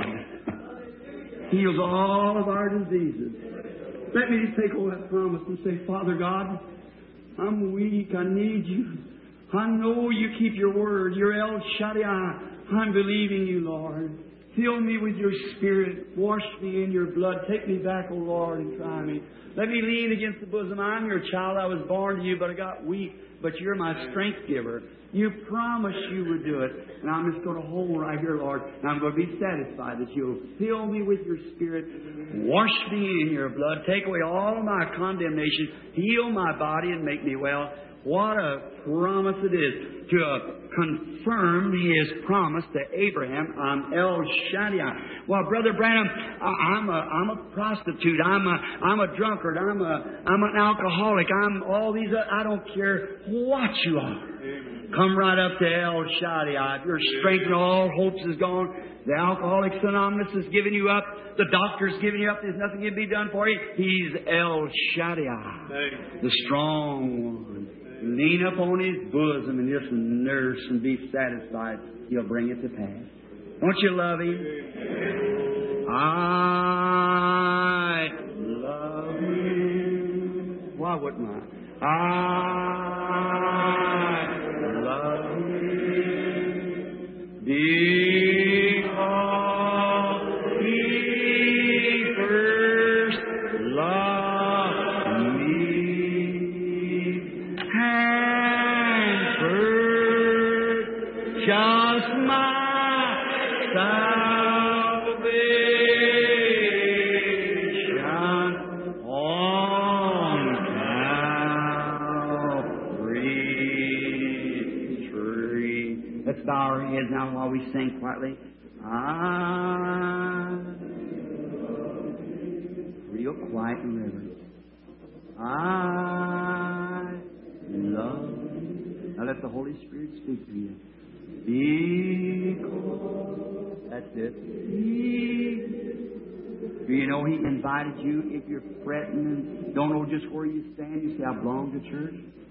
Heals all of our diseases. Let me just take all that promise and say, Father God, I'm weak. I need You. I know You keep Your word. You're El Shaddai. I'm believing You, Lord. Fill me with Your Spirit. Wash me in Your blood. Take me back, O Lord, and try me. Let me lean against the bosom. I'm Your child. I was born to You, but I got weak. But You're my strength giver. You promised You would do it. And I'm just going to hold right here, Lord. And I'm going to be satisfied that You'll fill me with Your Spirit. Wash me in Your blood. Take away all my condemnation. Heal my body and make me well. What a promise it is to uh, confirm His promise to Abraham on El Shaddai. Well, Brother Branham, I'm a I'm a prostitute. I'm a I'm a drunkard. I'm a I'm an alcoholic. I'm all these. Uh, I don't care what you are. Come right up to El Shaddai. If your strength and all hopes is gone, the Alcoholics Anonymous is giving you up, the doctor's giving you up, there's nothing can be done for you. He's El Shaddai, the strong one. Lean up on His bosom and just nurse and be satisfied. He'll bring it to pass. Don't you love Him? I love Him. Why wouldn't I? I love Him because He first loved me and purchased my salvation on Calvary's tree. Let's bow our heads now while we sing quietly. Ah, real quiet and reverent. I love. Now let the Holy Spirit speak to you. Because that's it. Do you know He invited you? If you're fretting and don't know just where you stand, you say, I belong to church.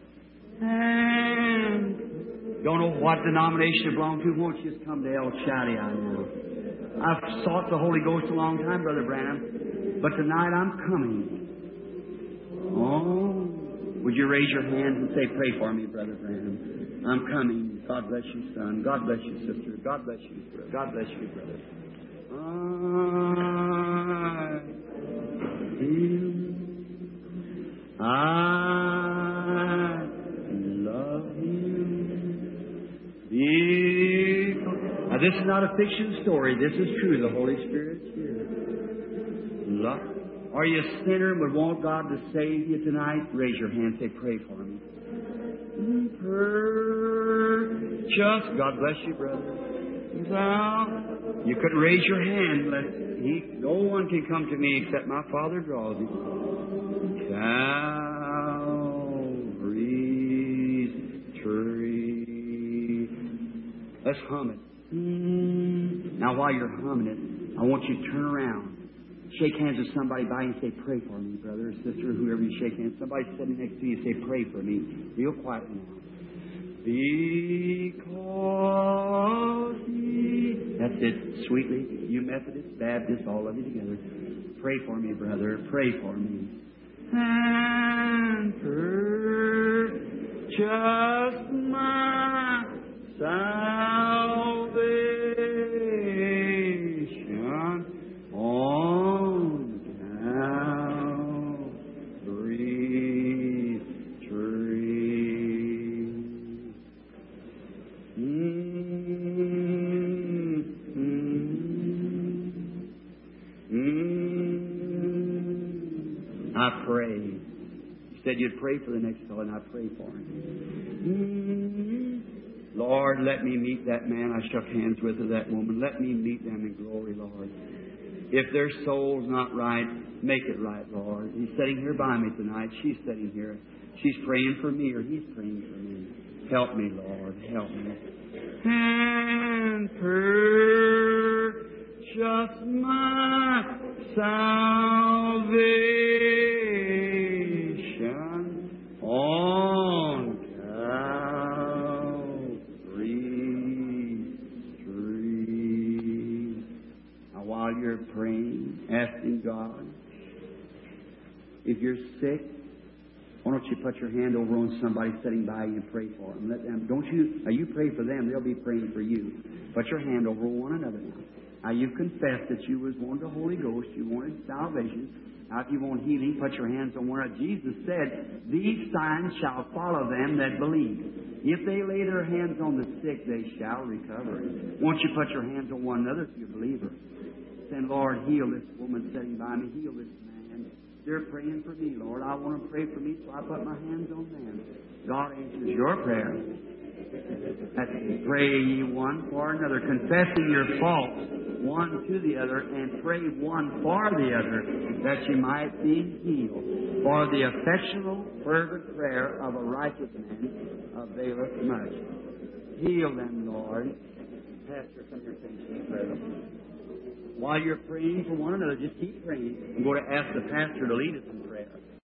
And don't know what denomination you belong to, won't you just come to El Shaddai now? I've sought the Holy Ghost a long time, Brother Branham, but tonight I'm coming. Oh, would you raise your hand and say, pray for me, Brother Branham? I'm coming. God bless you, son. God bless you, sister. God bless you, brother. God bless you, brother. I I love Him. Because... Now, this is not a fiction story. This is true. The Holy Spirit's here. Love. Are you a sinner and would want God to save you tonight? Raise your hand. Say, pray for me. Just God bless you, brother. Well, you couldn't raise your hand unless he, no one can come to me except my Father draws him. Calvary's tree. Let's hum it. Now, while you're humming it, I want you to turn around. Shake hands with somebody by you and say, pray for me, brother or sister, whoever you shake hands. Somebody sitting next to you, say, pray for me. Real quiet now. Because He... That's it, sweetly. You Methodists, Baptists, all of you together. Pray for me, brother. Pray for me. And purchase my salvation on Calvary's tree. Mm-hmm. Mm-hmm. I pray. You said you'd pray for the next fellow, and I pray for him. Mm-hmm. Lord, let me meet that man I shook hands with, or that woman. Let me meet them in glory, Lord. If their soul's not right, make it right, Lord. He's sitting here by me tonight. She's sitting here. She's praying for me, or he's praying for me. Help me, Lord. Help me. And purchase my salvation on Calvary's tree. Now, while you're praying, asking God, if you're sick, why don't you put your hand over on somebody sitting by you and pray for them? Let them. Don't you? Now you pray for them; they'll be praying for you. Put your hand over one another now. Now you've confessed that you was wanted the Holy Ghost, you wanted salvation. Now if you want healing, put your hands on one another. Jesus said, "These signs shall follow them that believe. If they lay their hands on the sick, they shall recover." Won't you put your hands on one another if you're a believer? Saying, "Lord, heal this woman sitting by me. Heal this man. They're praying for me, Lord. I want to pray for me, so I put my hands on them." God answers your prayer. That's it. Pray ye one for another, confessing your faults one to the other, and pray one for the other, that you might be healed. For the effectual, fervent prayer of a righteous man availeth much. Heal them, Lord. Pastor, come here, finish prayer. While you're praying for one another, just keep praying. I'm going to ask the pastor to lead us.